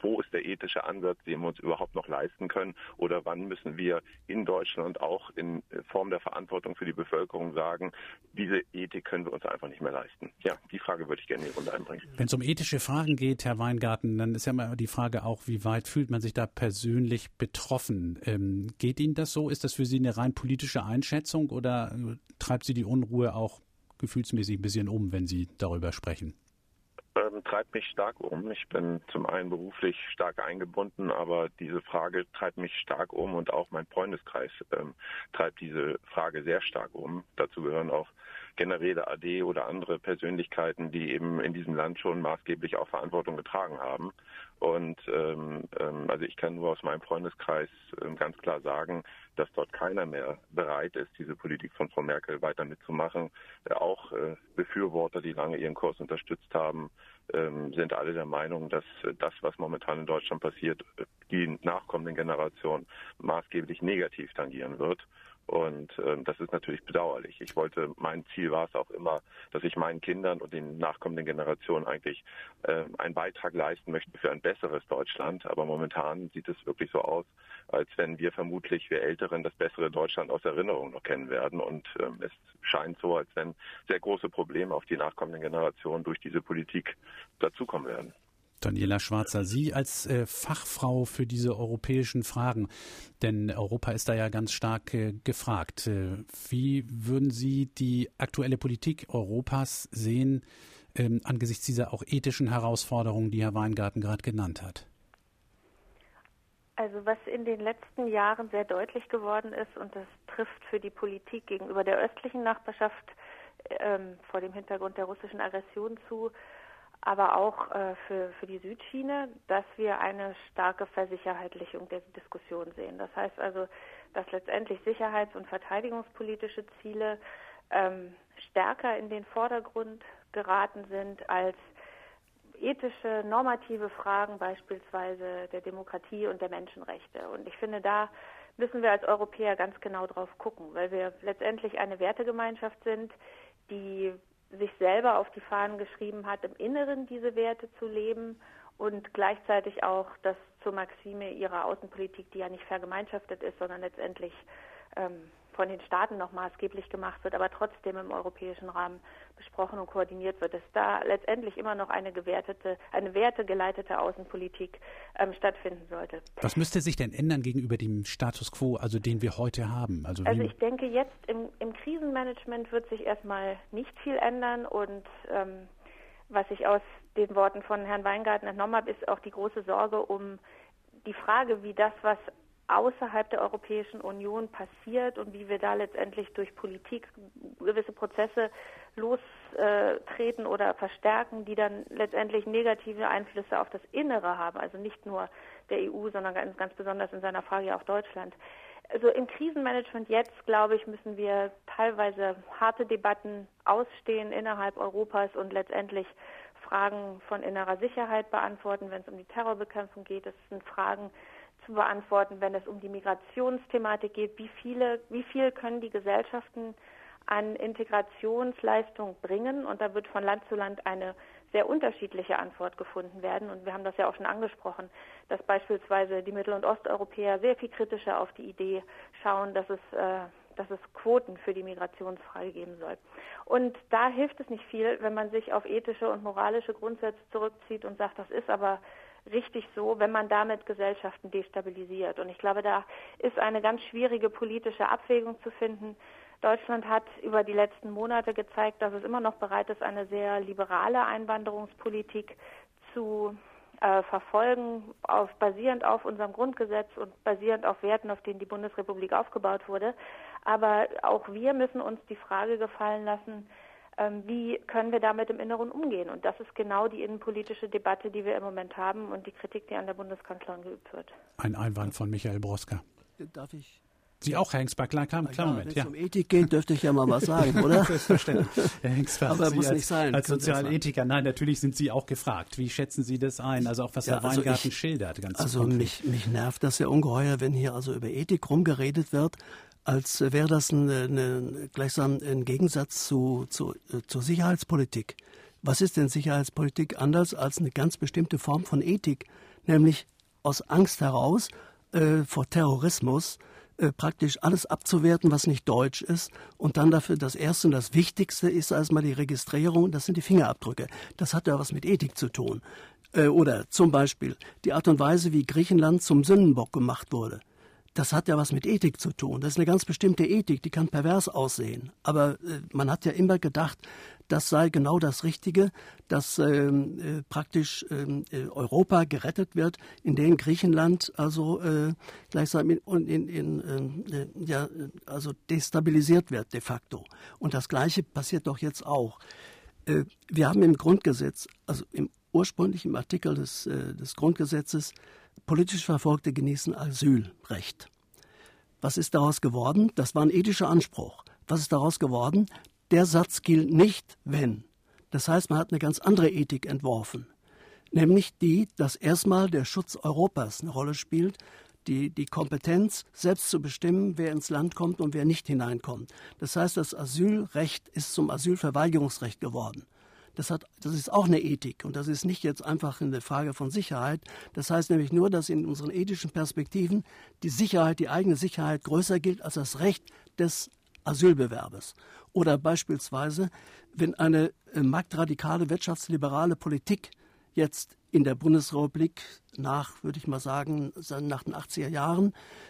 ethische Ansatz, den wir uns überhaupt noch leisten können? Oder wann müssen wir in Deutschland auch in Form der Verantwortung für die Bevölkerung sagen, diese Ethik können wir uns einfach nicht mehr leisten? Ja, die Frage würde ich gerne in die Runde einbringen. Wenn es um ethische Fragen geht, Herr Weingarten, dann ist ja immer die Frage auch, wie weit fühlt man sich da persönlich betroffen? Geht Ihnen das so? Ist das für Sie eine rein politische Einschätzung oder treibt Sie die Unruhe auch gefühlsmäßig ein bisschen um, wenn Sie darüber sprechen? Treibt mich stark um. Ich bin zum einen beruflich stark eingebunden, aber diese Frage treibt mich stark um und auch mein Freundeskreis treibt diese Frage sehr stark um. Dazu gehören auch Generäle AD oder andere Persönlichkeiten, die eben in diesem Land schon maßgeblich auch Verantwortung getragen haben. Und also ich kann nur aus meinem Freundeskreis ganz klar sagen, dass dort keiner mehr bereit ist, diese Politik von Frau Merkel weiter mitzumachen. Auch Befürworter, die lange ihren Kurs unterstützt haben, sind alle der Meinung, dass das, was momentan in Deutschland passiert, die nachkommenden Generationen maßgeblich negativ tangieren wird. Und das ist natürlich bedauerlich. Mein Ziel war es auch immer, dass ich meinen Kindern und den nachkommenden Generationen eigentlich einen Beitrag leisten möchte für ein besseres Deutschland. Aber momentan sieht es wirklich so aus, als wenn wir Älteren das bessere Deutschland aus Erinnerung noch kennen werden. Und es scheint so, als wenn sehr große Probleme auf die nachkommenden Generationen durch diese Politik dazukommen werden. Daniela Schwarzer, Sie als Fachfrau für diese europäischen Fragen, denn Europa ist da ja ganz stark gefragt. Wie würden Sie die aktuelle Politik Europas sehen angesichts dieser auch ethischen Herausforderungen, die Herr Weingarten gerade genannt hat? Also was in den letzten Jahren sehr deutlich geworden ist, und das trifft für die Politik gegenüber der östlichen Nachbarschaft vor dem Hintergrund der russischen Aggression zu, aber auch für die Südschiene, dass wir eine starke Versicherheitlichung der Diskussion sehen. Das heißt also, dass letztendlich sicherheits- und verteidigungspolitische Ziele stärker in den Vordergrund geraten sind als ethische, normative Fragen, beispielsweise der Demokratie und der Menschenrechte. Und ich finde, da müssen wir als Europäer ganz genau drauf gucken, weil wir letztendlich eine Wertegemeinschaft sind, die sich selber auf die Fahnen geschrieben hat, im Inneren diese Werte zu leben und gleichzeitig auch das zur Maxime ihrer Außenpolitik, die ja nicht vergemeinschaftet ist, sondern letztendlich von den Staaten noch maßgeblich gemacht wird, aber trotzdem im europäischen Rahmen besprochen und koordiniert wird, dass da letztendlich immer noch eine wertegeleitete Außenpolitik stattfinden sollte. Was müsste sich denn ändern gegenüber dem Status quo, also den wir heute haben? Also ich denke, jetzt im Krisenmanagement wird sich erstmal nicht viel ändern und was ich aus den Worten von Herrn Weingarten entnommen habe, ist auch die große Sorge um die Frage, wie das, was außerhalb der Europäischen Union passiert und wie wir da letztendlich durch Politik gewisse Prozesse lostreten oder verstärken, die dann letztendlich negative Einflüsse auf das Innere haben, also nicht nur der EU, sondern ganz besonders in seiner Frage ja auch Deutschland. Also im Krisenmanagement jetzt, glaube ich, müssen wir teilweise harte Debatten ausstehen innerhalb Europas und letztendlich Fragen von innerer Sicherheit beantworten, wenn es um die Terrorbekämpfung geht. Das sind Fragen zu beantworten, wenn es um die Migrationsthematik geht. Wie viel können die Gesellschaften an Integrationsleistung bringen? Und da wird von Land zu Land eine sehr unterschiedliche Antwort gefunden werden. Und wir haben das ja auch schon angesprochen, dass beispielsweise die Mittel- und Osteuropäer sehr viel kritischer auf die Idee schauen, dass es Quoten für die Migrationsfrage geben soll. Und da hilft es nicht viel, wenn man sich auf ethische und moralische Grundsätze zurückzieht und sagt, das ist aber richtig so, wenn man damit Gesellschaften destabilisiert. Und ich glaube, da ist eine ganz schwierige politische Abwägung zu finden. Deutschland hat über die letzten Monate gezeigt, dass es immer noch bereit ist, eine sehr liberale Einwanderungspolitik zu verfolgen, basierend auf unserem Grundgesetz und basierend auf Werten, auf denen die Bundesrepublik aufgebaut wurde. Aber auch wir müssen uns die Frage gefallen lassen, wie können wir damit im Inneren umgehen? Und das ist genau die innenpolitische Debatte, die wir im Moment haben und die Kritik, die an der Bundeskanzlerin geübt wird. Ein Einwand von Michael Broska. Darf ich? Sie auch, Herr Hengsberg, klar, Moment. Wenn es um Ethik geht, dürfte ich ja mal was sagen, oder? Selbstverständlich. Herr Hengsberg, aber Sie muss nicht sein. Als Sozialethiker, nein, natürlich sind Sie auch gefragt. Wie schätzen Sie das ein? Also auch was Herr Weingarten schildert. Mich nervt das ja ungeheuer, wenn hier also über Ethik rumgeredet wird, als wäre das gleichsam ein Gegensatz zur Sicherheitspolitik. Was ist denn Sicherheitspolitik anders als eine ganz bestimmte Form von Ethik, nämlich aus Angst heraus vor Terrorismus praktisch alles abzuwerten, was nicht deutsch ist. Und dann dafür das Erste und das Wichtigste ist erstmal die Registrierung, das sind die Fingerabdrücke. Das hat ja was mit Ethik zu tun. Oder zum Beispiel die Art und Weise, wie Griechenland zum Sündenbock gemacht wurde. Das hat ja was mit Ethik zu tun. Das ist eine ganz bestimmte Ethik, die kann pervers aussehen. Aber man hat ja immer gedacht, das sei genau das Richtige, dass praktisch Europa gerettet wird, indem Griechenland also gleichsam also destabilisiert wird de facto. Und das Gleiche passiert doch jetzt auch. Wir haben im Grundgesetz, also im ursprünglichen Artikel des Grundgesetzes, politisch Verfolgte genießen Asylrecht. Was ist daraus geworden? Das war ein ethischer Anspruch. Was ist daraus geworden? Der Satz gilt nicht, wenn. Das heißt, man hat eine ganz andere Ethik entworfen. Nämlich die, dass erstmal der Schutz Europas eine Rolle spielt, die Kompetenz, selbst zu bestimmen, wer ins Land kommt und wer nicht hineinkommt. Das heißt, das Asylrecht ist zum Asylverweigerungsrecht geworden. Das ist auch eine Ethik und das ist nicht jetzt einfach eine Frage von Sicherheit. Das heißt nämlich nur, dass in unseren ethischen Perspektiven die Sicherheit, die eigene Sicherheit größer gilt als das Recht des Asylbewerbers. Oder beispielsweise, wenn eine marktradikale, wirtschaftsliberale Politik jetzt in der Bundesrepublik würde ich mal sagen, nach den 80er Jahren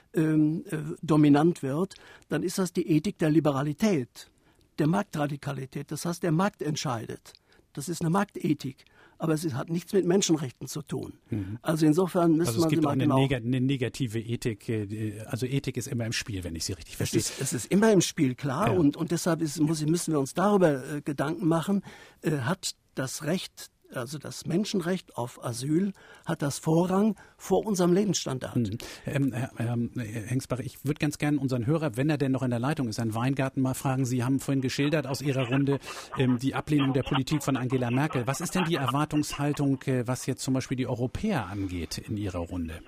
dominant wird, dann ist das die Ethik der Liberalität, der Marktradikalität. Das heißt, der Markt entscheidet. Das ist eine Marktethik, aber es hat nichts mit Menschenrechten zu tun. Also insofern müssen wir mal genau... Es gibt eine negative Ethik, also Ethik ist immer im Spiel, wenn ich sie richtig verstehe. Es ist immer im Spiel, klar, ja. Und deshalb müssen wir uns darüber Gedanken machen, hat das Recht, also das Menschenrecht auf Asyl, hat das Vorrang vor unserem Lebensstandard. Herr Hengsbach, ich würde ganz gerne unseren Hörer, wenn er denn noch in der Leitung ist, Herrn Weingarten mal fragen. Sie haben vorhin geschildert aus Ihrer Runde die Ablehnung der Politik von Angela Merkel. Was ist denn die Erwartungshaltung, was jetzt zum Beispiel die Europäer angeht in Ihrer Runde?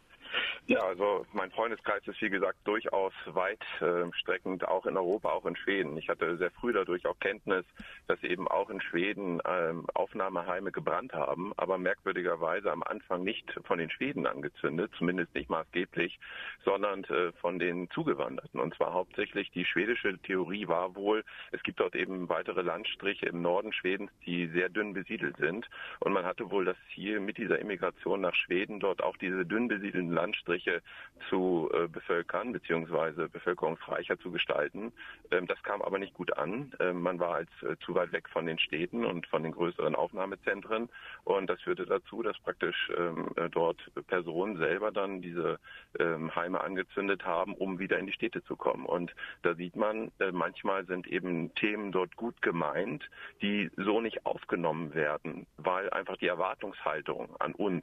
Ja, also mein Freundeskreis ist, wie gesagt, durchaus weitstreckend, auch in Europa, auch in Schweden. Ich hatte sehr früh dadurch auch Kenntnis, dass eben auch in Schweden Aufnahmeheime gebrannt haben, aber merkwürdigerweise am Anfang nicht von den Schweden angezündet, zumindest nicht maßgeblich, sondern von den Zugewanderten. Und zwar hauptsächlich die schwedische Theorie war wohl, es gibt dort eben weitere Landstriche im Norden Schwedens, die sehr dünn besiedelt sind. Und man hatte wohl das Ziel, mit dieser Immigration nach Schweden dort auch diese dünn besiedelten Landstriche zu bevölkern bzw. bevölkerungsreicher zu gestalten. Das kam aber nicht gut an. Man war als zu weit weg von den Städten und von den größeren Aufnahmezentren und das führte dazu, dass praktisch dort Personen selber dann diese Heime angezündet haben, um wieder in die Städte zu kommen. Und da sieht man, manchmal sind eben Themen dort gut gemeint, die so nicht aufgenommen werden, weil einfach die Erwartungshaltung an uns,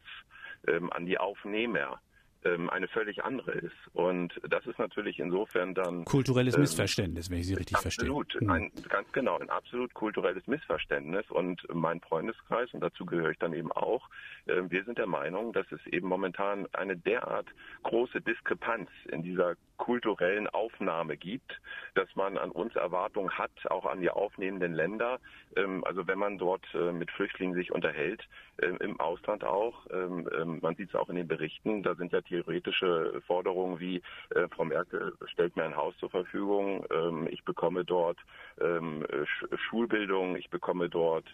an die Aufnehmer, eine völlig andere ist. Und das ist natürlich insofern dann... Kulturelles Missverständnis, wenn ich Sie richtig verstehe. Absolut, ganz genau, ein absolut kulturelles Missverständnis. Und mein Freundeskreis, und dazu gehöre ich dann eben auch, wir sind der Meinung, dass es eben momentan eine derart große Diskrepanz in dieser kulturellen Aufnahme gibt, dass man an uns Erwartungen hat, auch an die aufnehmenden Länder. Also wenn man dort mit Flüchtlingen sich unterhält, im Ausland auch, man sieht es auch in den Berichten, da sind ja theoretische Forderungen wie, Frau Merkel stellt mir ein Haus zur Verfügung, ich bekomme dort Schulbildung, ich bekomme dort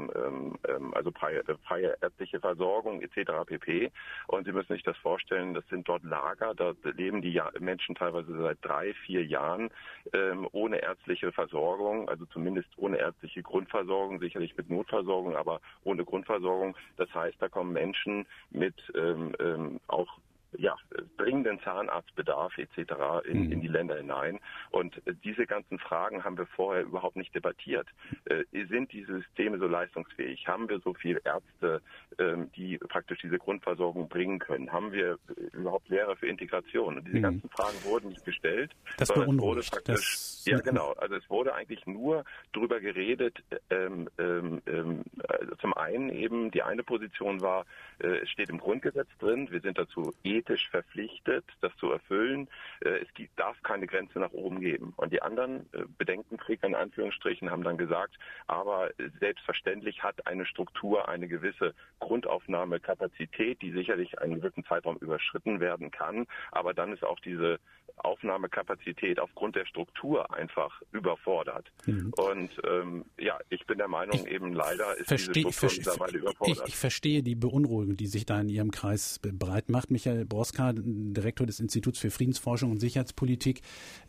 also freie ärztliche Versorgung etc. pp. Und Sie müssen sich das vorstellen, das sind dort Lager, da leben die Menschen teilweise seit 3-4 Jahren ohne ärztliche Versorgung, also zumindest ohne ärztliche Grundversorgung, sicherlich mit Notversorgung, aber ohne Grundversorgung. Das heißt, da kommen Menschen mit auch dringenden Zahnarztbedarf etc. in die Länder hinein. Und diese ganzen Fragen haben wir vorher überhaupt nicht debattiert. Sind diese Systeme so leistungsfähig? Haben wir so viele Ärzte, die praktisch diese Grundversorgung bringen können? Haben wir überhaupt Lehrer für Integration? Und diese ganzen Fragen wurden nicht gestellt. Das beunruhigt. Ja, genau. Also es wurde eigentlich nur darüber geredet. Zum einen eben, die eine Position war, es steht im Grundgesetz drin, wir sind dazu ethisch verpflichtet, das zu erfüllen. Darf keine Grenze nach oben geben. Und die anderen Bedenkenträger in Anführungsstrichen haben dann gesagt, aber selbstverständlich hat eine Struktur eine gewisse Grundaufnahmekapazität, die sicherlich einen gewissen Zeitraum überschritten werden kann. Aber dann ist auch diese Aufnahmekapazität aufgrund der Struktur einfach überfordert. Und ich bin der Meinung, eben leider ist diese Struktur mittlerweile überfordert. Ich verstehe die Beunruhigung, die sich da in Ihrem Kreis breit macht. Michael Broska, Direktor des Instituts für Friedensforschung und Sicherheitspolitik.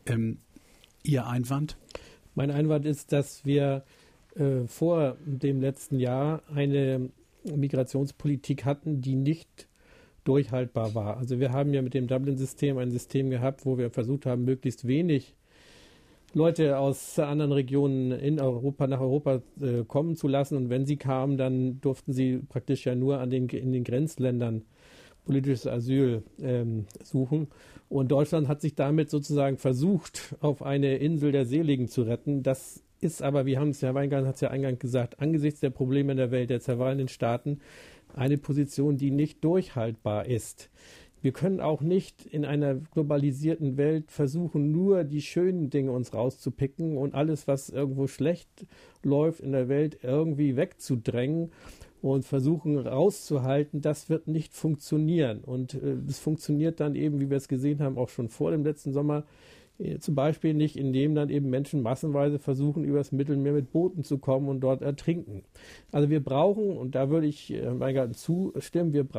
Ihr Einwand? Mein Einwand ist, dass wir vor dem letzten Jahr eine Migrationspolitik hatten, die nicht durchhaltbar war. Also wir haben ja mit dem Dublin-System ein System gehabt, wo wir versucht haben, möglichst wenig Leute aus anderen Regionen in Europa nach Europa kommen zu lassen. Und wenn sie kamen, dann durften sie praktisch ja nur in den Grenzländern politisches Asyl suchen. Und Deutschland hat sich damit sozusagen versucht, auf eine Insel der Seligen zu retten. Das ist aber, wie Herr Weingart hat es ja eingangs gesagt, angesichts der Probleme in der Welt, der zerfallenen Staaten, eine Position, die nicht durchhaltbar ist. Wir können auch nicht in einer globalisierten Welt versuchen, nur die schönen Dinge uns rauszupicken und alles, was irgendwo schlecht läuft in der Welt, irgendwie wegzudrängen und versuchen rauszuhalten. Das wird nicht funktionieren. Und es funktioniert dann eben, wie wir es gesehen haben, auch schon vor dem letzten Sommer, zum Beispiel nicht, indem dann eben Menschen massenweise versuchen, übers Mittelmeer mit Booten zu kommen und dort ertrinken. Also wir brauchen, und da würde ich Weingart zustimmen, wir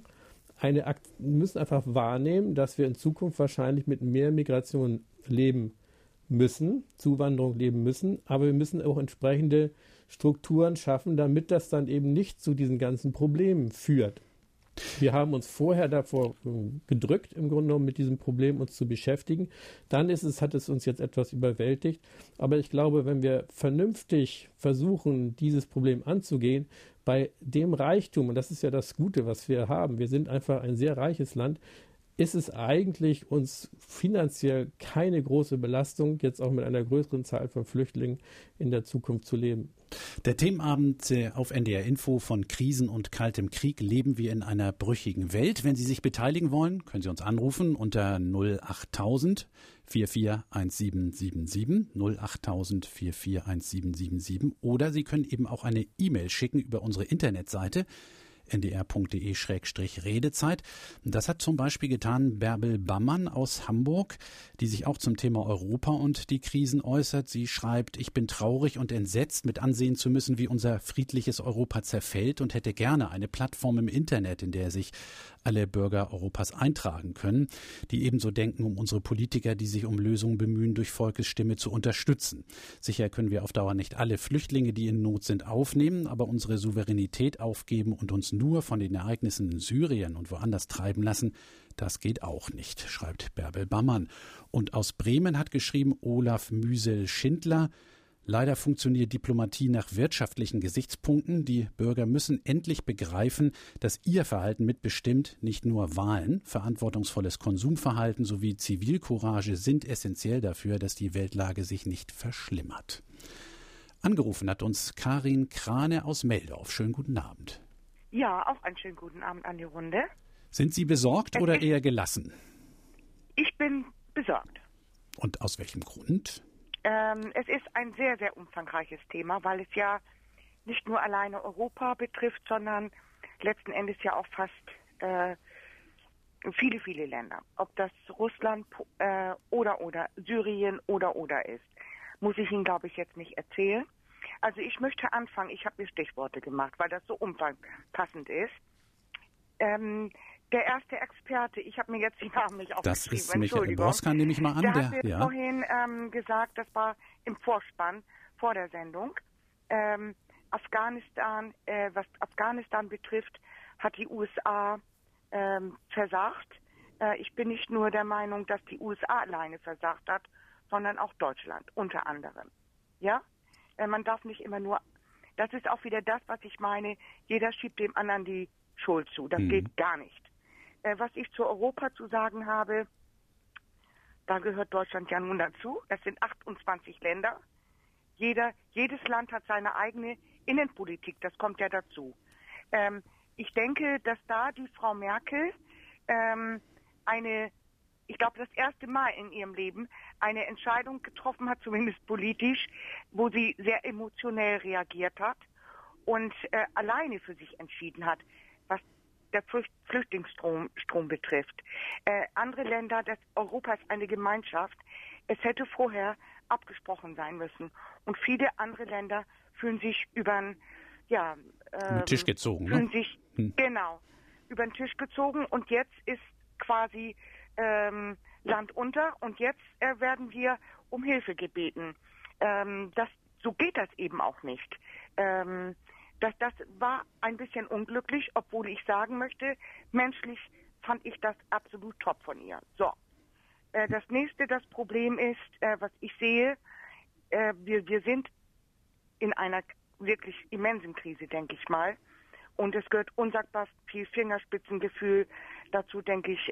müssen einfach wahrnehmen, dass wir in Zukunft wahrscheinlich mit mehr Migration leben müssen, Zuwanderung leben müssen, aber wir müssen auch entsprechende Strukturen schaffen, damit das dann eben nicht zu diesen ganzen Problemen führt. Wir haben uns vorher davor gedrückt, im Grunde genommen mit diesem Problem uns zu beschäftigen. Dann hat es uns jetzt etwas überwältigt. Aber ich glaube, wenn wir vernünftig versuchen, dieses Problem anzugehen, bei dem Reichtum, und das ist ja das Gute, was wir haben, wir sind einfach ein sehr reiches Land, ist es eigentlich uns finanziell keine große Belastung, jetzt auch mit einer größeren Zahl von Flüchtlingen in der Zukunft zu leben. Der Themenabend auf NDR Info von Krisen und kaltem Krieg. Leben wir in einer brüchigen Welt? Wenn Sie sich beteiligen wollen, können Sie uns anrufen unter 08000 441777 08000 441777 oder Sie können eben auch eine E-Mail schicken über unsere Internetseite ndr.de/Redezeit. Das hat zum Beispiel getan Bärbel Bammann aus Hamburg, die sich auch zum Thema Europa und die Krisen äußert. Sie schreibt, ich bin traurig und entsetzt, mit ansehen zu müssen, wie unser friedliches Europa zerfällt und hätte gerne eine Plattform im Internet, in der sich alle Bürger Europas eintragen können, die ebenso denken, um unsere Politiker, die sich um Lösungen bemühen, durch Volkesstimme zu unterstützen. Sicher können wir auf Dauer nicht alle Flüchtlinge, die in Not sind, aufnehmen, aber unsere Souveränität aufgeben und uns nur von den Ereignissen in Syrien und woanders treiben lassen, das geht auch nicht, schreibt Bärbel Bammann. Und aus Bremen hat geschrieben Olaf Müsel-Schindler, leider funktioniert Diplomatie nach wirtschaftlichen Gesichtspunkten. Die Bürger müssen endlich begreifen, dass ihr Verhalten mitbestimmt, nicht nur Wahlen. Verantwortungsvolles Konsumverhalten sowie Zivilcourage sind essentiell dafür, dass die Weltlage sich nicht verschlimmert. Angerufen hat uns Karin Krane aus Meldorf. Schönen guten Abend. Ja, auch einen schönen guten Abend an die Runde. Sind Sie besorgt oder eher gelassen? Ich bin besorgt. Und aus welchem Grund? Es ist ein sehr, sehr umfangreiches Thema, weil es ja nicht nur alleine Europa betrifft, sondern letzten Endes ja auch fast viele, viele Länder. Ob das Russland oder Syrien oder ist, muss ich Ihnen, glaube ich, jetzt nicht erzählen. Also ich möchte anfangen, ich habe mir Stichworte gemacht, weil das so umfassend ist. Der erste Experte, ich habe mir jetzt die Namen nicht aufgeschrieben. Das ist Michael Broska, nehme ich mal an. Der hat vorhin gesagt, das war im Vorspann vor der Sendung, Afghanistan, was Afghanistan betrifft, hat die USA versagt. Ich bin nicht nur der Meinung, dass die USA alleine versagt hat, sondern auch Deutschland unter anderem. Ja, man darf nicht immer nur, das ist auch wieder das, was ich meine, jeder schiebt dem anderen die Schuld zu. Das geht gar nicht. Was ich zu Europa zu sagen habe, da gehört Deutschland ja nun dazu. Es sind 28 Länder. Jedes Land hat seine eigene Innenpolitik. Das kommt ja dazu. Ich denke, dass da die Frau Merkel ich glaube, das erste Mal in ihrem Leben eine Entscheidung getroffen hat, zumindest politisch, wo sie sehr emotionell reagiert hat und alleine für sich entschieden hat, was der Flüchtlingsstrom betrifft. Andere Länder, Europa ist eine Gemeinschaft. Es hätte vorher abgesprochen sein müssen. Und viele andere Länder fühlen sich über den Tisch gezogen. Genau, über den Tisch gezogen. Und jetzt ist quasi Land unter und jetzt werden wir um Hilfe gebeten. So geht das eben auch nicht. Das war ein bisschen unglücklich, obwohl ich sagen möchte, menschlich fand ich das absolut top von ihr. So, das Problem ist, was ich sehe, wir sind in einer wirklich immensen Krise, denke ich mal. Und es gehört unsagbar viel Fingerspitzengefühl dazu, denke ich,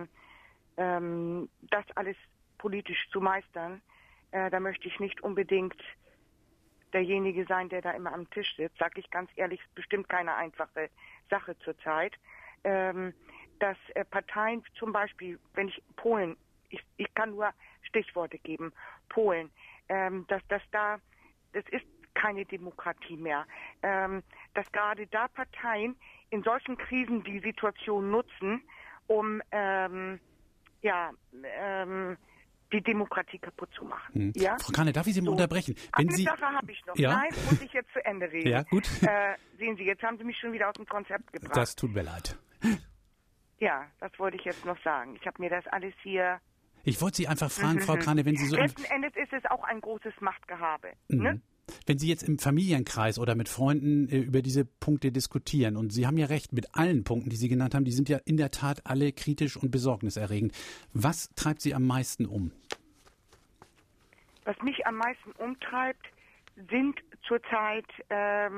das alles politisch zu meistern. Da möchte ich nicht unbedingt derjenige sein, der da immer am Tisch sitzt. Sage ich ganz ehrlich, ist bestimmt keine einfache Sache zurzeit. Dass Parteien zum Beispiel, Polen, ich kann nur Stichworte geben, Polen, das ist keine Demokratie mehr. Dass gerade da Parteien in solchen Krisen die Situation nutzen, um die Demokratie kaputt zu machen. Ja? Frau Kahne, darf ich Sie mal unterbrechen? Eine Sache habe ich noch. Ja? Nein, muss ich jetzt zu Ende reden. Ja, gut. Sehen Sie, jetzt haben Sie mich schon wieder aus dem Konzept gebracht. Das tut mir leid. Ja, das wollte ich jetzt noch sagen. Ich habe mir das alles hier... Ich wollte Sie einfach fragen, Frau Kahne, wenn Sie so... Letzten Endes ist es auch ein großes Machtgehabe. Ne? Wenn Sie jetzt im Familienkreis oder mit Freunden über diese Punkte diskutieren, und Sie haben ja recht, mit allen Punkten, die Sie genannt haben, die sind ja in der Tat alle kritisch und besorgniserregend. Was treibt Sie am meisten um? Was mich am meisten umtreibt, sind zurzeit der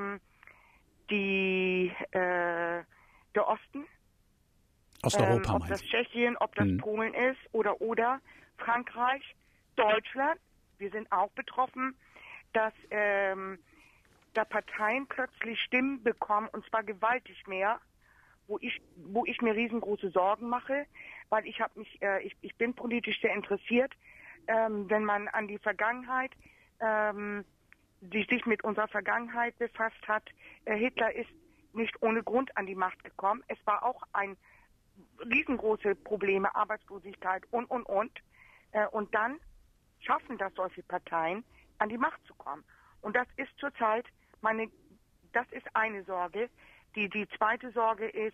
Osten. Osteuropa, ob das Tschechien, ob das Polen ist oder Frankreich, Deutschland. Wir sind auch betroffen, dass da Parteien plötzlich Stimmen bekommen, und zwar gewaltig mehr, wo ich mir riesengroße Sorgen mache, weil ich bin politisch sehr interessiert, wenn man an die Vergangenheit, die sich mit unserer Vergangenheit befasst hat. Hitler ist nicht ohne Grund an die Macht gekommen. Es war auch ein riesengroße Probleme, Arbeitslosigkeit und. Und dann schaffen das solche Parteien, an die Macht zu kommen. Und das ist zurzeit das ist eine Sorge. Die zweite Sorge ist,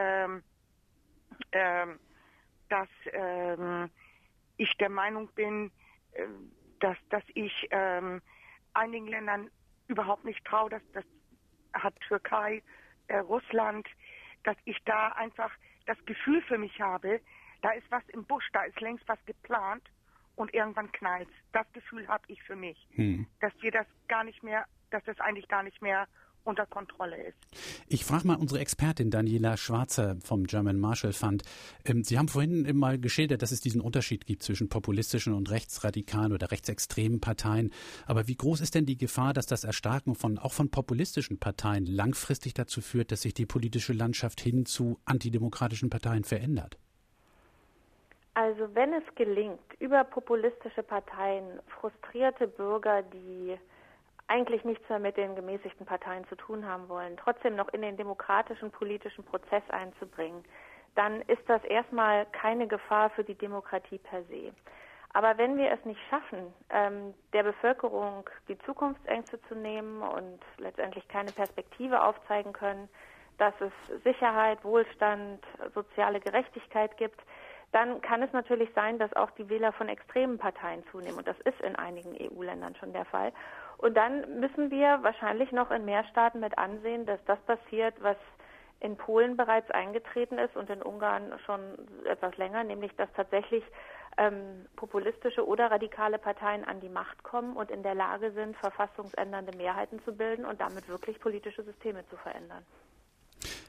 dass ich der Meinung bin, dass ich einigen Ländern überhaupt nicht traue, das hat Türkei, Russland, dass ich da einfach das Gefühl für mich habe, da ist was im Busch, da ist längst was geplant und irgendwann knallt. Das Gefühl habe ich für mich, dass das eigentlich gar nicht mehr unter Kontrolle ist. Ich frage mal unsere Expertin Daniela Schwarzer vom German Marshall Fund. Sie haben vorhin mal geschildert, dass es diesen Unterschied gibt zwischen populistischen und rechtsradikalen oder rechtsextremen Parteien. Aber wie groß ist denn die Gefahr, dass das Erstarken auch von populistischen Parteien langfristig dazu führt, dass sich die politische Landschaft hin zu antidemokratischen Parteien verändert? Also wenn es gelingt, über populistische Parteien frustrierte Bürger, die eigentlich nichts mehr mit den gemäßigten Parteien zu tun haben wollen, trotzdem noch in den demokratischen politischen Prozess einzubringen, dann ist das erstmal keine Gefahr für die Demokratie per se. Aber wenn wir es nicht schaffen, der Bevölkerung die Zukunftsängste zu nehmen und letztendlich keine Perspektive aufzeigen können, dass es Sicherheit, Wohlstand, soziale Gerechtigkeit gibt, dann kann es natürlich sein, dass auch die Wähler von extremen Parteien zunehmen. Und das ist in einigen EU-Ländern schon der Fall. Und dann müssen wir wahrscheinlich noch in mehr Staaten mit ansehen, dass das passiert, was in Polen bereits eingetreten ist und in Ungarn schon etwas länger, nämlich dass tatsächlich populistische oder radikale Parteien an die Macht kommen und in der Lage sind, verfassungsändernde Mehrheiten zu bilden und damit wirklich politische Systeme zu verändern.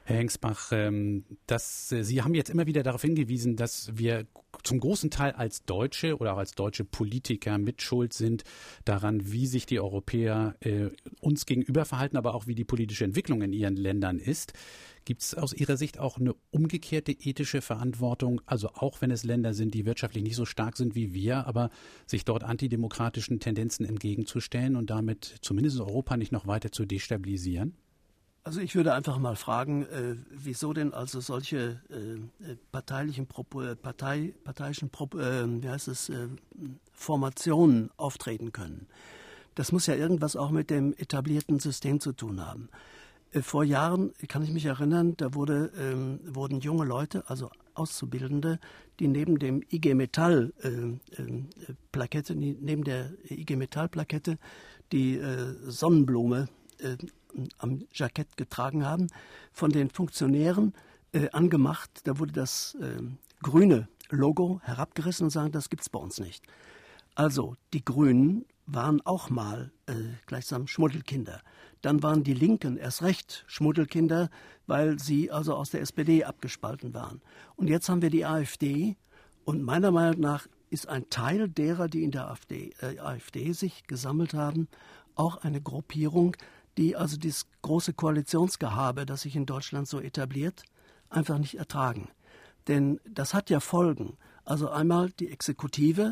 Herr Hengsbach, Sie haben jetzt immer wieder darauf hingewiesen, dass wir zum großen Teil als Deutsche oder auch als deutsche Politiker mitschuld sind daran, wie sich die Europäer uns gegenüber verhalten, aber auch wie die politische Entwicklung in ihren Ländern ist. Gibt es aus Ihrer Sicht auch eine umgekehrte ethische Verantwortung, also auch wenn es Länder sind, die wirtschaftlich nicht so stark sind wie wir, aber sich dort antidemokratischen Tendenzen entgegenzustellen und damit zumindest in Europa nicht noch weiter zu destabilisieren? Also ich würde einfach mal fragen, wieso denn also solche Formationen auftreten können. Das muss ja irgendwas auch mit dem etablierten System zu tun haben. Vor Jahren, kann ich mich erinnern, da wurden junge Leute, also Auszubildende, die neben dem IG Metall Plakette, neben der IG Metall Plakette die Sonnenblume am Jackett getragen haben, von den Funktionären angemacht. Da wurde das grüne Logo herabgerissen und sagen, das gibt's bei uns nicht. Also die Grünen waren auch mal gleichsam Schmuddelkinder. Dann waren die Linken erst recht Schmuddelkinder, weil sie also aus der SPD abgespalten waren. Und jetzt haben wir die AfD und meiner Meinung nach ist ein Teil derer, die in der AfD sich gesammelt haben, auch eine Gruppierung, die also dieses große Koalitionsgehabe, das sich in Deutschland so etabliert, einfach nicht ertragen. Denn das hat ja Folgen. Also einmal die Exekutive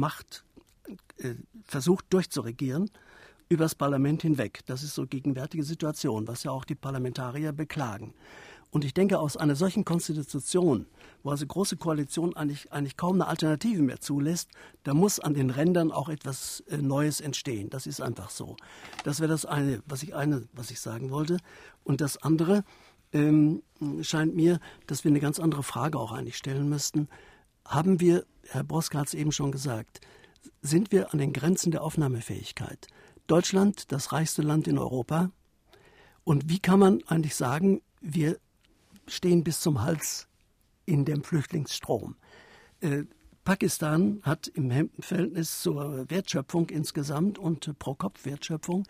versucht durchzuregieren übers Parlament hinweg. Das ist so gegenwärtige Situation, was ja auch die Parlamentarier beklagen. Und ich denke, aus einer solchen Konstitution, wo also große Koalition eigentlich kaum eine Alternative mehr zulässt, da muss an den Rändern auch etwas Neues entstehen. Das ist einfach so. Das wäre das eine, was ich sagen wollte. Und das andere scheint mir, dass wir eine ganz andere Frage auch eigentlich stellen müssten. Haben wir, Herr Broska hat es eben schon gesagt, sind wir an den Grenzen der Aufnahmefähigkeit? Deutschland, das reichste Land in Europa. Und wie kann man eigentlich sagen, wir stehen bis zum Hals in dem Flüchtlingsstrom? Pakistan hat im Verhältnis zur Wertschöpfung insgesamt und Pro-Kopf-Wertschöpfung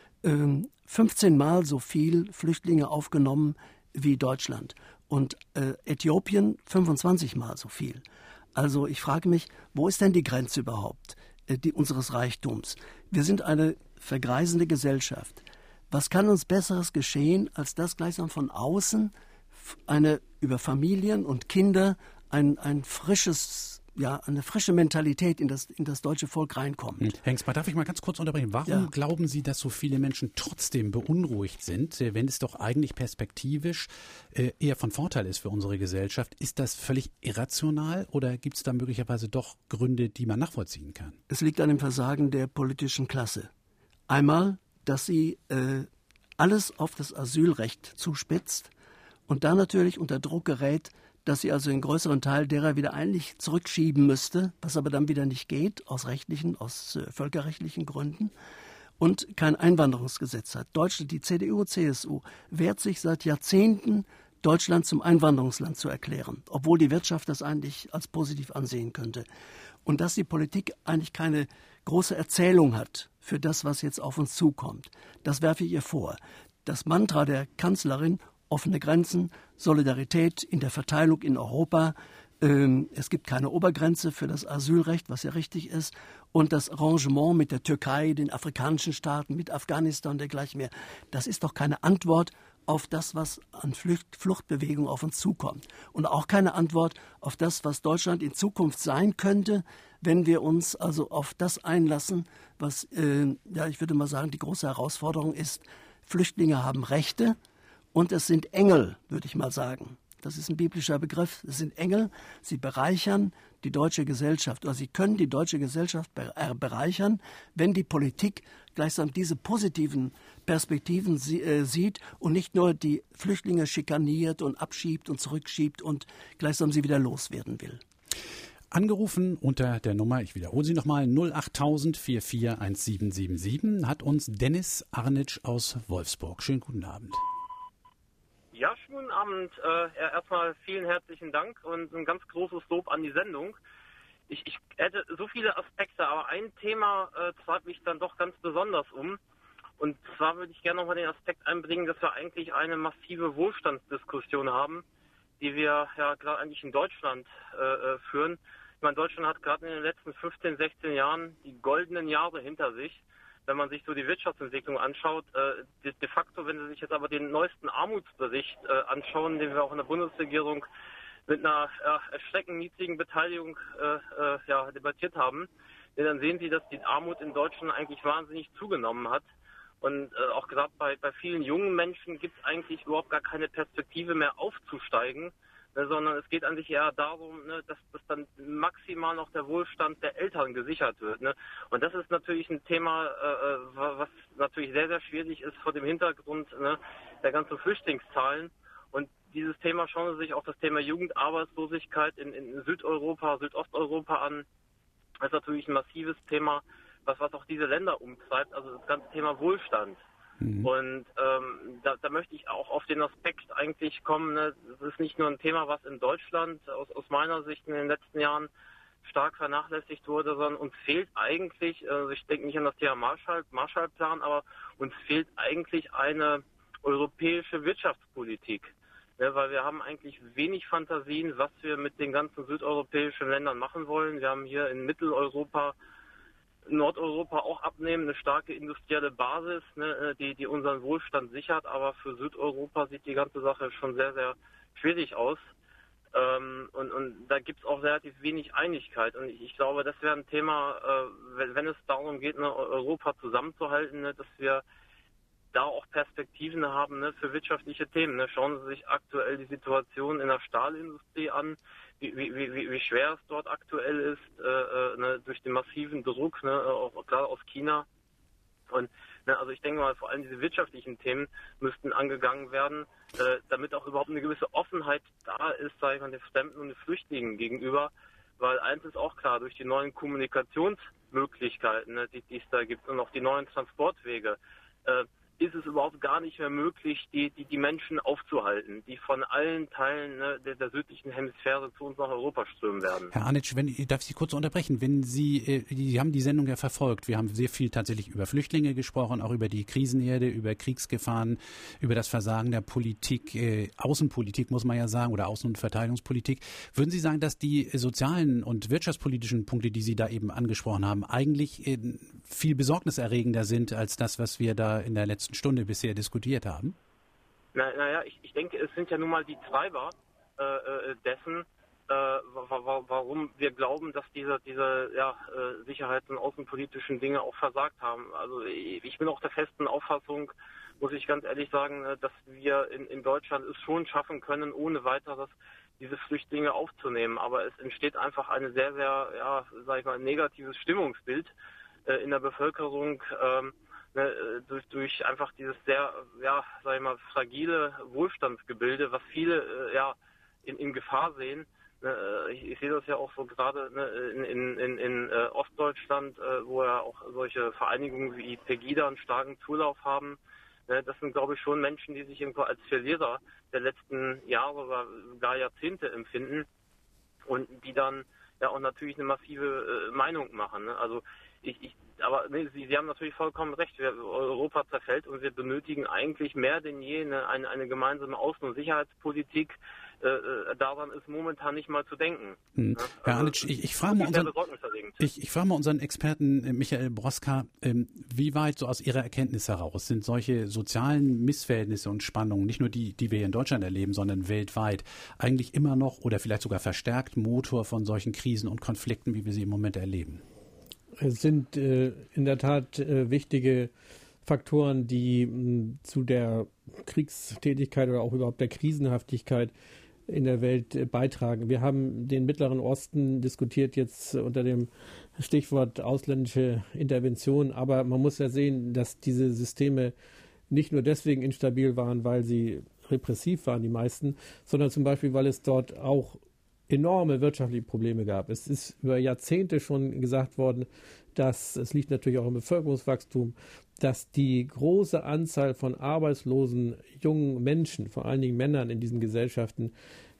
15 Mal so viel Flüchtlinge aufgenommen wie Deutschland. Und Äthiopien 25 Mal so viel. Also ich frage mich, wo ist denn die Grenze überhaupt unseres Reichtums? Wir sind eine vergreisende Gesellschaft. Was kann uns Besseres geschehen, als dass gleichsam von außen über Familien und Kinder eine frische Mentalität in das deutsche Volk reinkommt. Hengsbach, darf ich mal ganz kurz unterbrechen? Warum glauben Sie, dass so viele Menschen trotzdem beunruhigt sind, wenn es doch eigentlich perspektivisch eher von Vorteil ist für unsere Gesellschaft? Ist das völlig irrational oder gibt es da möglicherweise doch Gründe, die man nachvollziehen kann? Es liegt an dem Versagen der politischen Klasse. Einmal, dass sie alles auf das Asylrecht zuspitzt und dann natürlich unter Druck gerät, dass sie also den größeren Teil derer wieder eigentlich zurückschieben müsste, was aber dann wieder nicht geht, aus völkerrechtlichen Gründen, und kein Einwanderungsgesetz hat. Deutschland, die CDU, CSU, wehrt sich seit Jahrzehnten, Deutschland zum Einwanderungsland zu erklären, obwohl die Wirtschaft das eigentlich als positiv ansehen könnte. Und dass die Politik eigentlich keine große Erzählung hat für das, was jetzt auf uns zukommt, das werfe ich ihr vor. Das Mantra der Kanzlerin, offene Grenzen, Solidarität in der Verteilung in Europa. Es gibt keine Obergrenze für das Asylrecht, was ja richtig ist. Und das Arrangement mit der Türkei, den afrikanischen Staaten, mit Afghanistan und dergleichen mehr. Das ist doch keine Antwort auf das, was an Fluchtbewegung auf uns zukommt. Und auch keine Antwort auf das, was Deutschland in Zukunft sein könnte, wenn wir uns also auf das einlassen, was, ich würde mal sagen, die große Herausforderung ist. Flüchtlinge haben Rechte. Und es sind Engel, würde ich mal sagen. Das ist ein biblischer Begriff. Es sind Engel. Sie bereichern die deutsche Gesellschaft. Oder sie können die deutsche Gesellschaft bereichern, wenn die Politik gleichsam diese positiven Perspektiven sieht und nicht nur die Flüchtlinge schikaniert und abschiebt und zurückschiebt und gleichsam sie wieder loswerden will. Angerufen unter der Nummer, ich wiederhole sie nochmal, 08000 441777 hat uns Dennis Arnitsch aus Wolfsburg. Schönen guten Abend. Ja, schönen Abend. Erstmal vielen herzlichen Dank und ein ganz großes Lob an die Sendung. Ich hätte so viele Aspekte, aber ein Thema treibt mich dann doch ganz besonders um. Und zwar würde ich gerne nochmal den Aspekt einbringen, dass wir eigentlich eine massive Wohlstandsdiskussion haben, die wir ja gerade eigentlich in Deutschland führen. Ich meine, Deutschland hat gerade in den letzten 15, 16 Jahren die goldenen Jahre hinter sich. Wenn man sich so die Wirtschaftsentwicklung anschaut, de facto, wenn Sie sich jetzt aber den neuesten Armutsbericht anschauen, den wir auch in der Bundesregierung mit einer erschreckend niedrigen Beteiligung debattiert haben, dann sehen Sie, dass die Armut in Deutschland eigentlich wahnsinnig zugenommen hat. Und auch gerade bei vielen jungen Menschen gibt es eigentlich überhaupt gar keine Perspektive mehr aufzusteigen, sondern es geht an sich eher darum, dass dann maximal noch der Wohlstand der Eltern gesichert wird. Und das ist natürlich ein Thema, was natürlich sehr, sehr schwierig ist vor dem Hintergrund der ganzen Flüchtlingszahlen. Und dieses Thema schauen Sie sich auch das Thema Jugendarbeitslosigkeit in Südeuropa, Südosteuropa an. Das ist natürlich ein massives Thema, was auch diese Länder umtreibt, also das ganze Thema Wohlstand. Und da möchte ich auch auf den Aspekt eigentlich kommen, das ist nicht nur ein Thema, was in Deutschland aus meiner Sicht in den letzten Jahren stark vernachlässigt wurde, sondern uns fehlt eigentlich, ich denke nicht an das Thema Marshallplan, aber uns fehlt eigentlich eine europäische Wirtschaftspolitik. Weil wir haben eigentlich wenig Fantasien, was wir mit den ganzen südeuropäischen Ländern machen wollen. Wir haben hier in Mitteleuropa, Nordeuropa auch abnehmen, eine starke industrielle Basis, die unseren Wohlstand sichert, aber für Südeuropa sieht die ganze Sache schon sehr, sehr schwierig aus. Und da gibt es auch relativ wenig Einigkeit. Und ich glaube, das wäre ein Thema, wenn es darum geht, Europa zusammenzuhalten, dass wir da auch Perspektiven haben für wirtschaftliche Themen. Schauen Sie sich aktuell die Situation in der Stahlindustrie an, wie schwer es dort aktuell ist, durch den massiven Druck, auch gerade aus China. Und also ich denke mal, vor allem diese wirtschaftlichen Themen müssten angegangen werden, damit auch überhaupt eine gewisse Offenheit da ist, sage ich mal, den Fremden und den Flüchtlingen gegenüber. Weil eins ist auch klar, durch die neuen Kommunikationsmöglichkeiten, die es da gibt und auch die neuen Transportwege, ist es überhaupt gar nicht mehr möglich, die Menschen aufzuhalten, die von allen Teilen der südlichen Hemisphäre zu uns nach Europa strömen werden. Herr Anic, darf ich Sie kurz unterbrechen? Sie haben die Sendung ja verfolgt. Wir haben sehr viel tatsächlich über Flüchtlinge gesprochen, auch über die Krisenherde, über Kriegsgefahren, über das Versagen der Politik, Außenpolitik muss man ja sagen, oder Außen- und Verteidigungspolitik. Würden Sie sagen, dass die sozialen und wirtschaftspolitischen Punkte, die Sie da eben angesprochen haben, eigentlich viel besorgniserregender sind als das, was wir da in der letzten Stunde bisher diskutiert haben? Naja, ich denke, es sind ja nun mal die Treiber dessen, warum wir glauben, dass diese sicherheits- und außenpolitischen Dinge auch versagt haben. Also ich bin auch der festen Auffassung, muss ich ganz ehrlich sagen, dass wir in Deutschland es schon schaffen können, ohne weiteres diese Flüchtlinge aufzunehmen. Aber es entsteht einfach eine sehr, sehr, sag ich mal, negatives Stimmungsbild in der Bevölkerung, durch einfach dieses sehr, sag ich mal, fragile Wohlstandsgebilde, was viele in Gefahr sehen. Ich sehe das ja auch so gerade in Ostdeutschland, wo ja auch solche Vereinigungen wie Pegida einen starken Zulauf haben. Das sind, glaube ich, schon Menschen, die sich irgendwo als Verlierer der letzten Jahre oder gar Jahrzehnte empfinden und die dann ja auch natürlich eine massive Meinung machen. Also aber Sie haben natürlich vollkommen recht. Europa zerfällt und wir benötigen eigentlich mehr denn je eine gemeinsame Außen- und Sicherheitspolitik. Daran ist momentan nicht mal zu denken. Herr Anic, ich frage mal unseren Experten Michael Broska, wie weit so aus Ihrer Erkenntnis heraus sind solche sozialen Missverhältnisse und Spannungen, nicht nur die wir hier in Deutschland erleben, sondern weltweit, eigentlich immer noch oder vielleicht sogar verstärkt Motor von solchen Krisen und Konflikten, wie wir sie im Moment erleben? Es sind in der Tat wichtige Faktoren, die zu der Kriegstätigkeit oder auch überhaupt der Krisenhaftigkeit in der Welt beitragen. Wir haben den Mittleren Osten diskutiert jetzt unter dem Stichwort ausländische Intervention, aber man muss ja sehen, dass diese Systeme nicht nur deswegen instabil waren, weil sie repressiv waren, die meisten, sondern zum Beispiel, weil es dort auch enorme wirtschaftliche Probleme gab. Es ist über Jahrzehnte schon gesagt worden, dass, es liegt natürlich auch im Bevölkerungswachstum, dass die große Anzahl von arbeitslosen jungen Menschen, vor allen Dingen Männern in diesen Gesellschaften,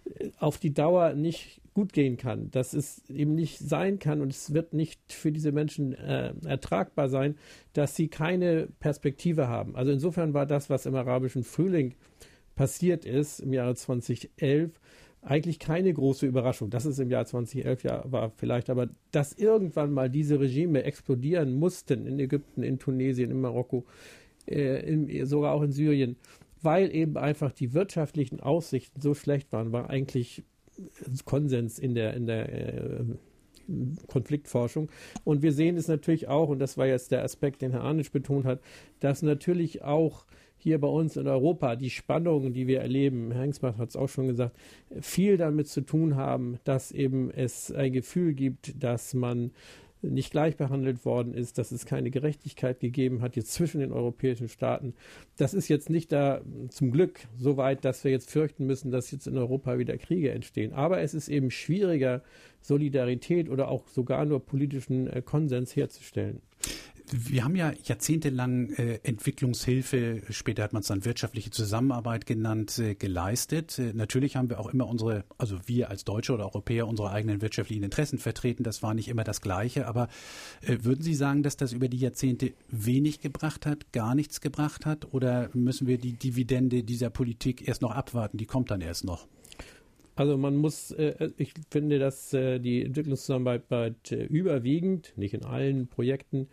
auf die Dauer nicht gut gehen kann, dass es eben nicht sein kann und es wird nicht für diese Menschen ertragbar sein, dass sie keine Perspektive haben. Also insofern war das, was im arabischen Frühling passiert ist im Jahre 2011, eigentlich keine große Überraschung. Dass es im Jahr 2011 war vielleicht, aber dass irgendwann mal diese Regime explodieren mussten in Ägypten, in Tunesien, in Marokko, sogar auch in Syrien, weil eben einfach die wirtschaftlichen Aussichten so schlecht waren, war eigentlich Konsens in der Konfliktforschung. Und wir sehen es natürlich auch, und das war jetzt der Aspekt, den Herr Arnisch betont hat, dass natürlich auch hier bei uns in Europa die Spannungen, die wir erleben, Herr Hengsmacher hat es auch schon gesagt, viel damit zu tun haben, dass eben es ein Gefühl gibt, dass man nicht gleich behandelt worden ist, dass es keine Gerechtigkeit gegeben hat jetzt zwischen den europäischen Staaten. Das ist jetzt nicht da zum Glück so weit, dass wir jetzt fürchten müssen, dass jetzt in Europa wieder Kriege entstehen. Aber es ist eben schwieriger, Solidarität oder auch sogar nur politischen Konsens herzustellen. Wir haben ja jahrzehntelang Entwicklungshilfe, später hat man es dann wirtschaftliche Zusammenarbeit genannt, geleistet. Natürlich haben wir auch immer also wir als Deutsche oder Europäer unsere eigenen wirtschaftlichen Interessen vertreten. Das war nicht immer das Gleiche. Aber würden Sie sagen, dass das über die Jahrzehnte wenig gebracht hat, gar nichts gebracht hat? Oder müssen wir die Dividende dieser Politik erst noch abwarten? Die kommt dann erst noch. Also man muss, ich finde, dass die Entwicklungszusammenarbeit überwiegend, nicht in allen Projekten,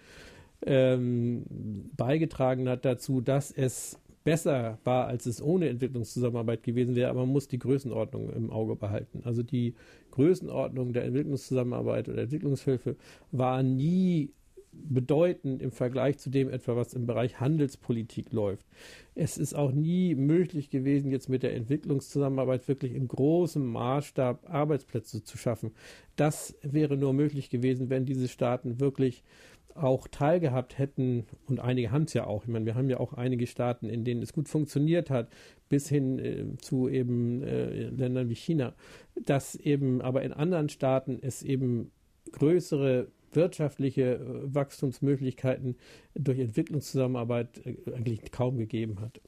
beigetragen hat dazu, dass es besser war, als es ohne Entwicklungszusammenarbeit gewesen wäre, aber man muss die Größenordnung im Auge behalten. Also die Größenordnung der Entwicklungszusammenarbeit oder Entwicklungshilfe war nie bedeutend im Vergleich zu dem etwa, was im Bereich Handelspolitik läuft. Es ist auch nie möglich gewesen, jetzt mit der Entwicklungszusammenarbeit wirklich in großem Maßstab Arbeitsplätze zu schaffen. Das wäre nur möglich gewesen, wenn diese Staaten wirklich auch teilgehabt hätten, und einige haben es ja auch. Ich meine, wir haben ja auch einige Staaten, in denen es gut funktioniert hat, bis hin zu eben Ländern wie China, dass eben aber in anderen Staaten es eben größere wirtschaftliche Wachstumsmöglichkeiten durch Entwicklungszusammenarbeit eigentlich kaum gegeben hat.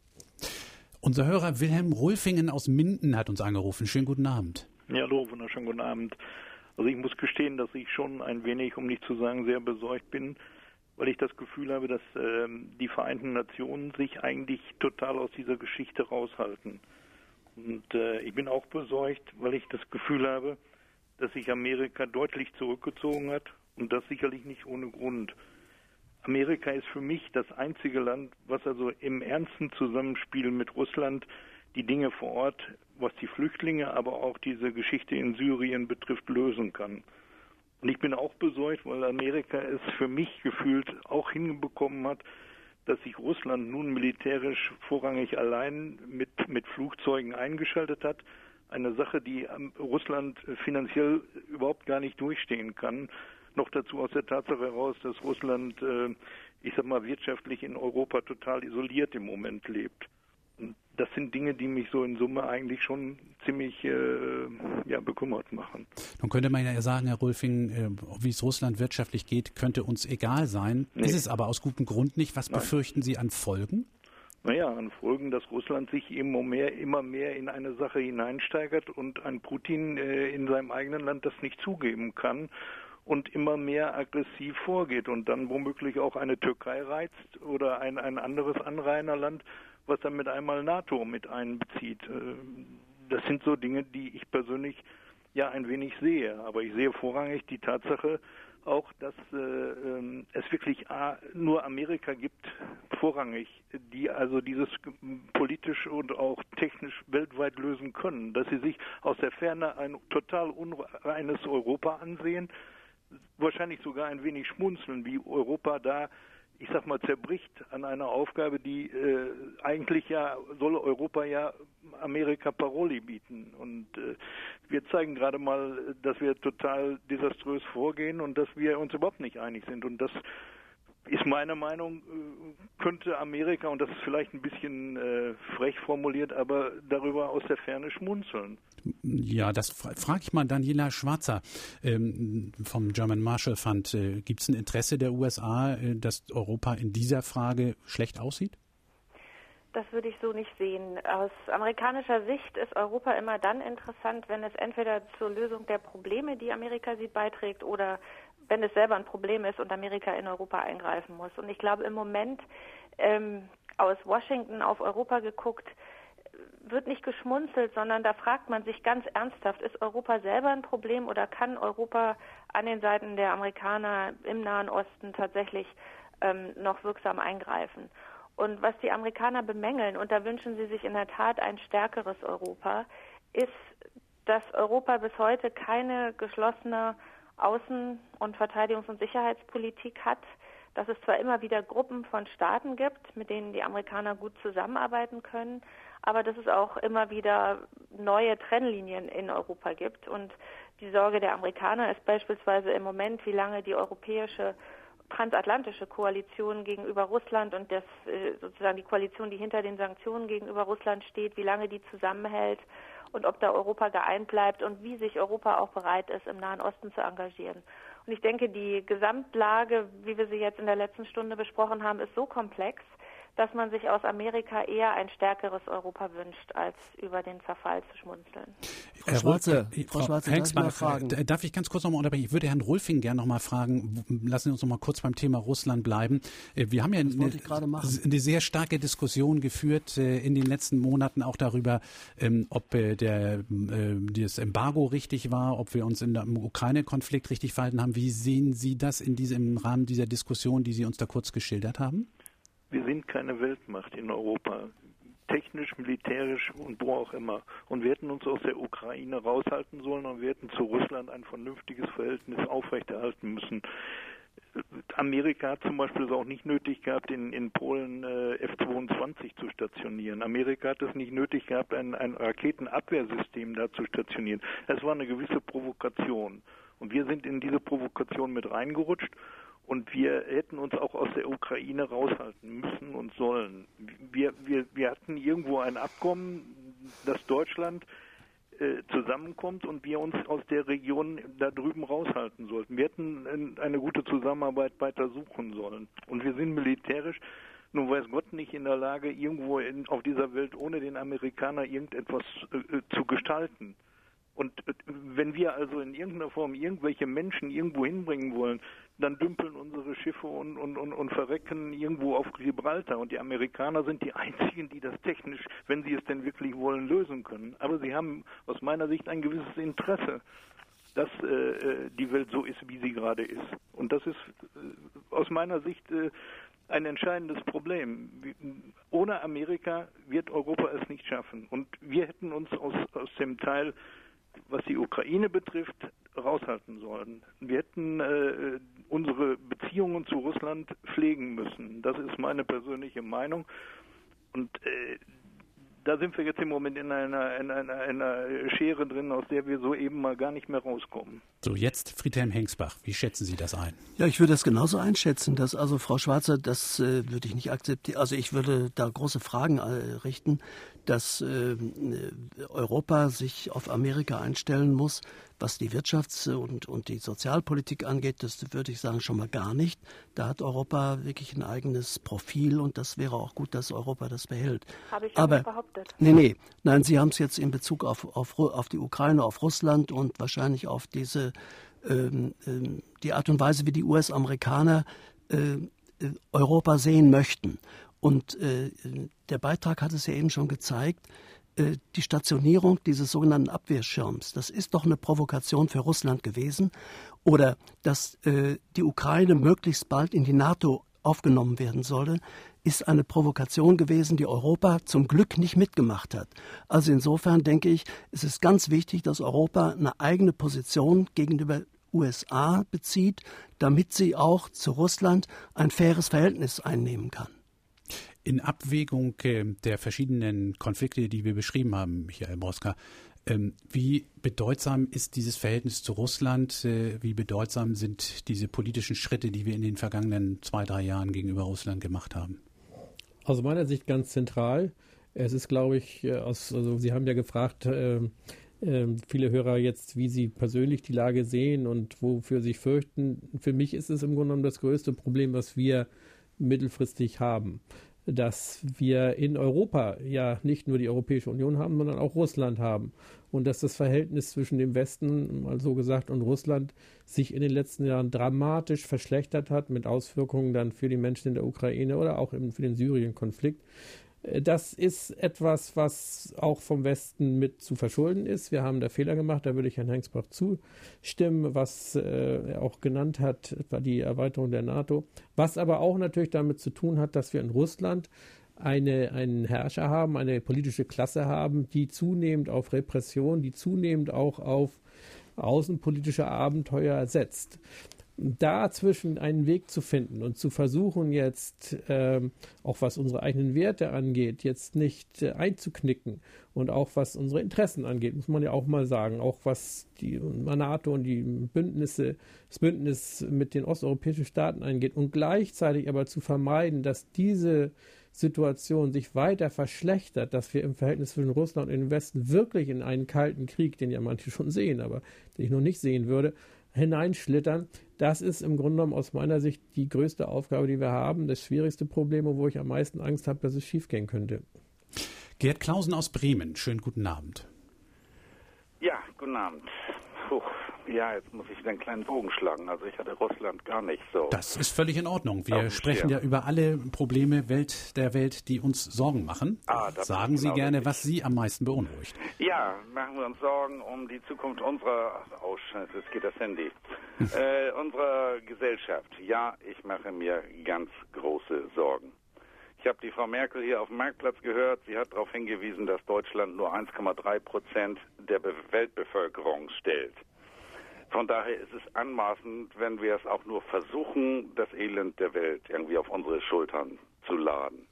Unser Hörer Wilhelm Rolfingen aus Minden hat uns angerufen. Schönen guten Abend. Ja, hallo, wunderschönen guten Abend. Also ich muss gestehen, dass ich schon ein wenig, um nicht zu sagen, sehr besorgt bin, weil ich das Gefühl habe, dass die Vereinten Nationen sich eigentlich total aus dieser Geschichte raushalten. Und ich bin auch besorgt, weil ich das Gefühl habe, dass sich Amerika deutlich zurückgezogen hat und das sicherlich nicht ohne Grund. Amerika ist für mich das einzige Land, was also im ernsten Zusammenspiel mit Russland die Dinge vor Ort, was die Flüchtlinge, aber auch diese Geschichte in Syrien betrifft, lösen kann. Und ich bin auch besorgt, weil Amerika es für mich gefühlt auch hinbekommen hat, dass sich Russland nun militärisch vorrangig allein mit Flugzeugen eingeschaltet hat. Eine Sache, die Russland finanziell überhaupt gar nicht durchstehen kann. Noch dazu aus der Tatsache heraus, dass Russland, wirtschaftlich in Europa total isoliert im Moment lebt. Und das sind Dinge, die mich so in Summe eigentlich schon ziemlich bekümmert machen. Nun könnte man ja sagen, Herr Rolfing, wie es Russland wirtschaftlich geht, könnte uns egal sein. Nee. Ist es aber aus gutem Grund nicht. Was befürchten Sie an Folgen? Naja, an Folgen, dass Russland sich immer mehr in eine Sache hineinsteigert und ein Putin in seinem eigenen Land das nicht zugeben kann und immer mehr aggressiv vorgeht und dann womöglich auch eine Türkei reizt oder ein anderes Anrainerland, was dann mit einmal NATO mit einbezieht. Das sind so Dinge, die ich persönlich ja ein wenig sehe. Aber ich sehe vorrangig die Tatsache auch, dass es wirklich nur Amerika gibt, vorrangig, die also dieses politisch und auch technisch weltweit lösen können. Dass sie sich aus der Ferne ein total unreines Europa ansehen, wahrscheinlich sogar ein wenig schmunzeln, wie Europa da, zerbricht an einer Aufgabe, die eigentlich soll Europa Amerika Paroli bieten. Und wir zeigen gerade mal, dass wir total desaströs vorgehen und dass wir uns überhaupt nicht einig sind. Und das ist meine Meinung, könnte Amerika, und das ist vielleicht ein bisschen frech formuliert, aber darüber aus der Ferne schmunzeln. Ja, das frage ich mal Daniela Schwarzer vom German Marshall Fund. Gibt es ein Interesse der USA, dass Europa in dieser Frage schlecht aussieht? Das würde ich so nicht sehen. Aus amerikanischer Sicht ist Europa immer dann interessant, wenn es entweder zur Lösung der Probleme, die Amerika sieht, beiträgt, oder wenn es selber ein Problem ist und Amerika in Europa eingreifen muss. Und ich glaube, im Moment aus Washington auf Europa geguckt, wird nicht geschmunzelt, sondern da fragt man sich ganz ernsthaft, ist Europa selber ein Problem oder kann Europa an den Seiten der Amerikaner im Nahen Osten tatsächlich noch wirksam eingreifen? Und was die Amerikaner bemängeln, und da wünschen sie sich in der Tat ein stärkeres Europa, ist, dass Europa bis heute keine geschlossene Außen- und Verteidigungs- und Sicherheitspolitik hat, dass es zwar immer wieder Gruppen von Staaten gibt, mit denen die Amerikaner gut zusammenarbeiten können, aber dass es auch immer wieder neue Trennlinien in Europa gibt. Und die Sorge der Amerikaner ist beispielsweise im Moment, wie lange die europäische transatlantische Koalition gegenüber Russland und das sozusagen die Koalition, die hinter den Sanktionen gegenüber Russland steht, wie lange die zusammenhält und ob da Europa geeint bleibt und wie sich Europa auch bereit ist, im Nahen Osten zu engagieren. Und ich denke, die Gesamtlage, wie wir sie jetzt in der letzten Stunde besprochen haben, ist so komplex, dass man sich aus Amerika eher ein stärkeres Europa wünscht, als über den Zerfall zu schmunzeln. Frau Schwarze, darf ich ganz kurz nochmal unterbrechen? Ich würde Herrn Rulfing gerne nochmal fragen, lassen Sie uns nochmal kurz beim Thema Russland bleiben. Wir haben ja eine sehr starke Diskussion geführt in den letzten Monaten auch darüber, ob das Embargo richtig war, ob wir uns im Ukraine-Konflikt richtig verhalten haben. Wie sehen Sie das im Rahmen dieser Diskussion, die Sie uns da kurz geschildert haben? Wir sind keine Weltmacht in Europa, technisch, militärisch und wo auch immer. Und wir hätten uns aus der Ukraine raushalten sollen und wir hätten zu Russland ein vernünftiges Verhältnis aufrechterhalten müssen. Amerika hat zum Beispiel es auch nicht nötig gehabt, in Polen F-22 zu stationieren. Amerika hat es nicht nötig gehabt, ein Raketenabwehrsystem da zu stationieren. Es war eine gewisse Provokation. Und wir sind in diese Provokation mit reingerutscht. Und wir hätten uns auch aus der Ukraine raushalten müssen und sollen. Wir hatten irgendwo ein Abkommen, dass Deutschland zusammenkommt und wir uns aus der Region da drüben raushalten sollten. Wir hätten eine gute Zusammenarbeit weiter suchen sollen. Und wir sind militärisch, nun weiß Gott, nicht in der Lage, irgendwo auf dieser Welt ohne den Amerikaner irgendetwas zu gestalten. Und wenn wir also in irgendeiner Form irgendwelche Menschen irgendwo hinbringen wollen, dann dümpeln unsere Schiffe und verrecken irgendwo auf Gibraltar. Und die Amerikaner sind die einzigen, die das technisch, wenn sie es denn wirklich wollen, lösen können. Aber sie haben aus meiner Sicht ein gewisses Interesse, dass die Welt so ist, wie sie gerade ist. Und das ist aus meiner Sicht ein entscheidendes Problem. Ohne Amerika wird Europa es nicht schaffen. Und wir hätten uns aus dem Teil, was die Ukraine betrifft, raushalten sollen. Wir hätten unsere Beziehungen zu Russland pflegen müssen. Das ist meine persönliche Meinung. Und da sind wir jetzt im Moment in einer Schere drin, aus der wir soeben mal gar nicht mehr rauskommen. So, jetzt Friedhelm Hengsbach. Wie schätzen Sie das ein? Ja, ich würde das genauso einschätzen, dass also Frau Schwarzer, das würde ich nicht akzeptieren. Also ich würde da große Fragen richten, dass Europa sich auf Amerika einstellen muss, was die Wirtschafts- und die Sozialpolitik angeht. Das würde ich sagen schon mal gar nicht. Da hat Europa wirklich ein eigenes Profil und das wäre auch gut, dass Europa das behält. Habe ich aber nicht behauptet. Nein, Sie haben es jetzt in Bezug auf die Ukraine, auf Russland und wahrscheinlich auf die Art und Weise, wie die US-Amerikaner Europa sehen möchten. Und der Beitrag hat es ja eben schon gezeigt, die Stationierung dieses sogenannten Abwehrschirms, das ist doch eine Provokation für Russland gewesen. Oder dass die Ukraine möglichst bald in die NATO aufgenommen werden sollte, ist eine Provokation gewesen, die Europa zum Glück nicht mitgemacht hat. Also insofern denke ich, es ist ganz wichtig, dass Europa eine eigene Position gegenüber USA bezieht, damit sie auch zu Russland ein faires Verhältnis einnehmen kann. In Abwägung der verschiedenen Konflikte, die wir beschrieben haben, Michael Broska, wie bedeutsam ist dieses Verhältnis zu Russland? Wie bedeutsam sind diese politischen Schritte, die wir in den vergangenen 2-3 Jahren gegenüber Russland gemacht haben? Aus meiner Sicht ganz zentral. Es ist, glaube ich, Sie haben ja gefragt, viele Hörer jetzt, wie sie persönlich die Lage sehen und wofür sie fürchten. Für mich ist es im Grunde genommen das größte Problem, was wir mittelfristig haben. dass wir in Europa ja nicht nur die Europäische Union haben, sondern auch Russland haben. Und dass das Verhältnis zwischen dem Westen, mal so gesagt, und Russland sich in den letzten Jahren dramatisch verschlechtert hat, mit Auswirkungen dann für die Menschen in der Ukraine oder auch für den Syrien-Konflikt. Das ist etwas, was auch vom Westen mit zu verschulden ist. Wir haben da Fehler gemacht, da würde ich Herrn Hengsbach zustimmen, was er auch genannt hat, etwa die Erweiterung der NATO. Was aber auch natürlich damit zu tun hat, dass wir in Russland einen Herrscher haben, eine politische Klasse haben, die zunehmend auf Repression, die zunehmend auch auf außenpolitische Abenteuer setzt. Dazwischen einen Weg zu finden und zu versuchen jetzt, auch was unsere eigenen Werte angeht, jetzt nicht einzuknicken und auch was unsere Interessen angeht, muss man ja auch mal sagen, auch was die NATO und die das Bündnis mit den osteuropäischen Staaten angeht und gleichzeitig aber zu vermeiden, dass diese Situation sich weiter verschlechtert, dass wir im Verhältnis zwischen Russland und dem Westen wirklich in einen kalten Krieg, den ja manche schon sehen, aber den ich noch nicht sehen würde, hineinschlittern. Das ist im Grunde genommen aus meiner Sicht die größte Aufgabe, die wir haben, das schwierigste Problem, wo ich am meisten Angst habe, dass es schiefgehen könnte. Gerd Clausen aus Bremen, schönen guten Abend. Ja, guten Abend. Ja, jetzt muss ich wieder einen kleinen Bogen schlagen. Also ich hatte Russland gar nicht so. Das ist völlig in Ordnung. Wir sprechen ja über alle Probleme der Welt, die uns Sorgen machen. Sagen Sie gerne, was Sie am meisten beunruhigt. Ja, machen wir uns Sorgen um die Zukunft unserer, jetzt geht das Handy, unserer Gesellschaft. Ja, ich mache mir ganz große Sorgen. Ich habe die Frau Merkel hier auf dem Marktplatz gehört. Sie hat darauf hingewiesen, dass Deutschland nur 1,3% der Weltbevölkerung stellt. Von daher ist es anmaßend, wenn wir es auch nur versuchen, das Elend der Welt irgendwie auf unsere Schultern zu laden.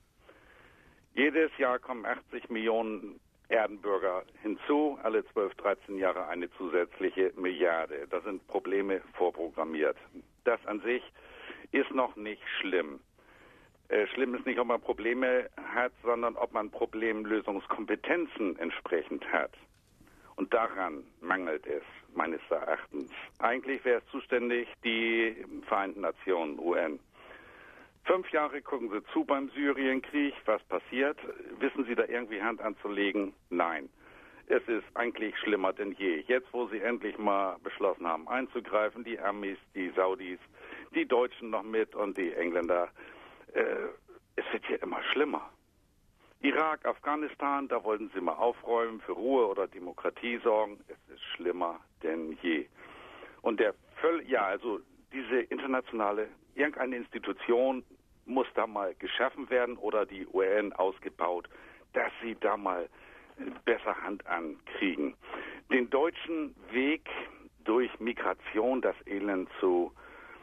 Jedes Jahr kommen 80 Millionen Erdenbürger hinzu, alle 12, 13 Jahre eine zusätzliche Milliarde. Da sind Probleme vorprogrammiert. Das an sich ist noch nicht schlimm. Schlimm ist nicht, ob man Probleme hat, sondern ob man Problemlösungskompetenzen entsprechend hat. Und daran mangelt es meines Erachtens. Eigentlich wäre es zuständig die Vereinten Nationen, UN. 5 Jahre gucken sie zu beim Syrienkrieg. Was passiert? Wissen Sie da irgendwie Hand anzulegen? Nein. Es ist eigentlich schlimmer denn je. Jetzt, wo sie endlich mal beschlossen haben einzugreifen, die Amis, die Saudis, die Deutschen noch mit und die Engländer, es wird hier immer schlimmer. Irak, Afghanistan, da wollten sie mal aufräumen, für Ruhe oder Demokratie sorgen. Es ist schlimmer denn je. Und also diese internationale, irgendeine Institution muss da mal geschaffen werden oder die UN ausgebaut, dass sie da mal besser Hand ankriegen. Den deutschen Weg durch Migration, das Elend zu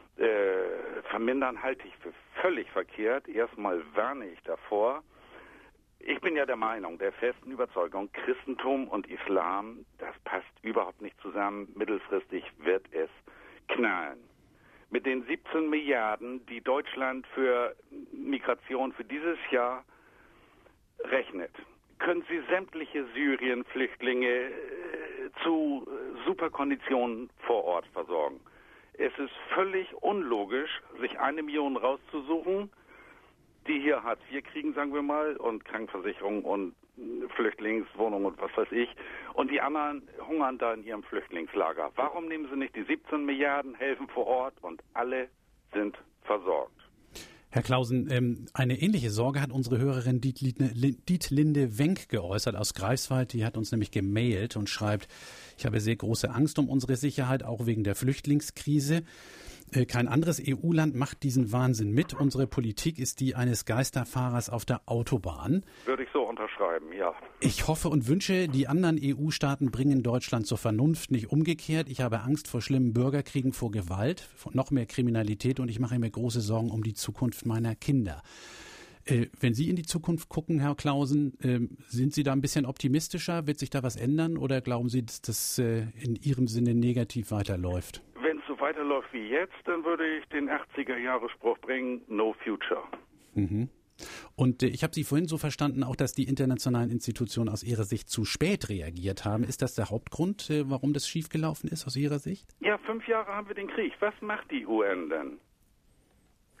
vermindern, halte ich für völlig verkehrt. Erstmal warne ich davor. Ich bin ja der Meinung, der festen Überzeugung, Christentum und Islam, das passt überhaupt nicht zusammen. Mittelfristig wird es knallen. Mit den 17 Milliarden, die Deutschland für Migration für dieses Jahr rechnet, können Sie sämtliche Syrien-Flüchtlinge zu super Konditionen vor Ort versorgen. Es ist völlig unlogisch, sich 1 Million rauszusuchen, die hier Hartz IV kriegen, sagen wir mal, und Krankenversicherung und Flüchtlingswohnung und was weiß ich. Und die anderen hungern da in ihrem Flüchtlingslager. Warum nehmen Sie nicht die 17 Milliarden, helfen vor Ort und alle sind versorgt? Herr Clausen, eine ähnliche Sorge hat unsere Hörerin Dietlinde Wenk geäußert aus Greifswald. Die hat uns nämlich gemailt und schreibt, ich habe sehr große Angst um unsere Sicherheit, auch wegen der Flüchtlingskrise. Kein anderes EU-Land macht diesen Wahnsinn mit. Unsere Politik ist die eines Geisterfahrers auf der Autobahn. Würde ich so unterschreiben, ja. Ich hoffe und wünsche, die anderen EU-Staaten bringen Deutschland zur Vernunft, nicht umgekehrt. Ich habe Angst vor schlimmen Bürgerkriegen, vor Gewalt, vor noch mehr Kriminalität und ich mache mir große Sorgen um die Zukunft meiner Kinder. Wenn Sie in die Zukunft gucken, Herr Clausen, sind Sie da ein bisschen optimistischer? Wird sich da was ändern oder glauben Sie, dass das in Ihrem Sinne negativ weiterläuft? Wenn es so weiterläuft wie jetzt, dann würde ich den 80er-Jahre-Spruch bringen, no future. Mhm. Und ich habe Sie vorhin so verstanden, auch dass die internationalen Institutionen aus Ihrer Sicht zu spät reagiert haben. Ist das der Hauptgrund, warum das schiefgelaufen ist aus Ihrer Sicht? Ja, 5 Jahre haben wir den Krieg. Was macht die UN denn?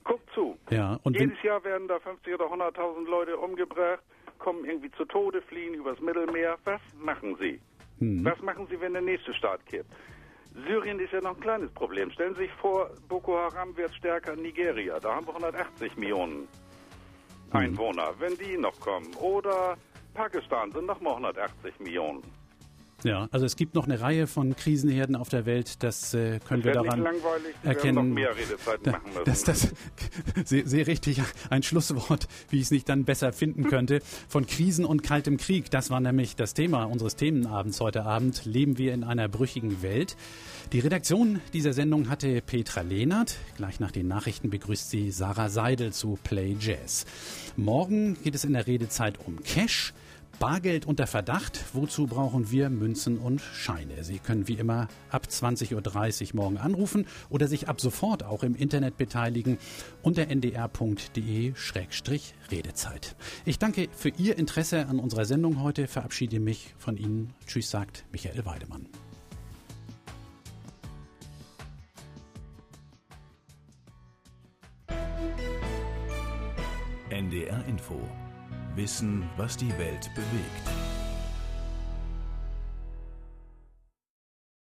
Guckt zu. Ja, und jedes Jahr werden da 50 oder 100.000 Leute umgebracht, kommen irgendwie zu Tode, fliehen übers Mittelmeer. Was machen Sie? Was machen Sie, wenn der nächste Staat kippt? Syrien ist ja noch ein kleines Problem. Stellen Sie sich vor, Boko Haram wird stärker in Nigeria. Da haben wir 180 Millionen Einwohner. Wenn die noch kommen. Oder Pakistan sind nochmal 180 Millionen. Ja, also es gibt noch eine Reihe von Krisenherden auf der Welt, das können wir daran erkennen. Wir noch mehr Redezeiten machen müssen. Das sehr richtig, ein Schlusswort, wie ich es nicht dann besser finden könnte. Von Krisen und kaltem Krieg, das war nämlich das Thema unseres Themenabends heute Abend. Leben wir in einer brüchigen Welt? Die Redaktion dieser Sendung hatte Petra Lehnert. Gleich nach den Nachrichten begrüßt sie Sarah Seidel zu Play Jazz. Morgen geht es in der Redezeit um Cash. Bargeld unter Verdacht. Wozu brauchen wir Münzen und Scheine? Sie können wie immer ab 20.30 Uhr morgen anrufen oder sich ab sofort auch im Internet beteiligen unter ndr.de/Redezeit. Ich danke für Ihr Interesse an unserer Sendung heute, verabschiede mich von Ihnen. Tschüss, sagt Michael Weidemann. NDR Info. Wissen, was die Welt bewegt.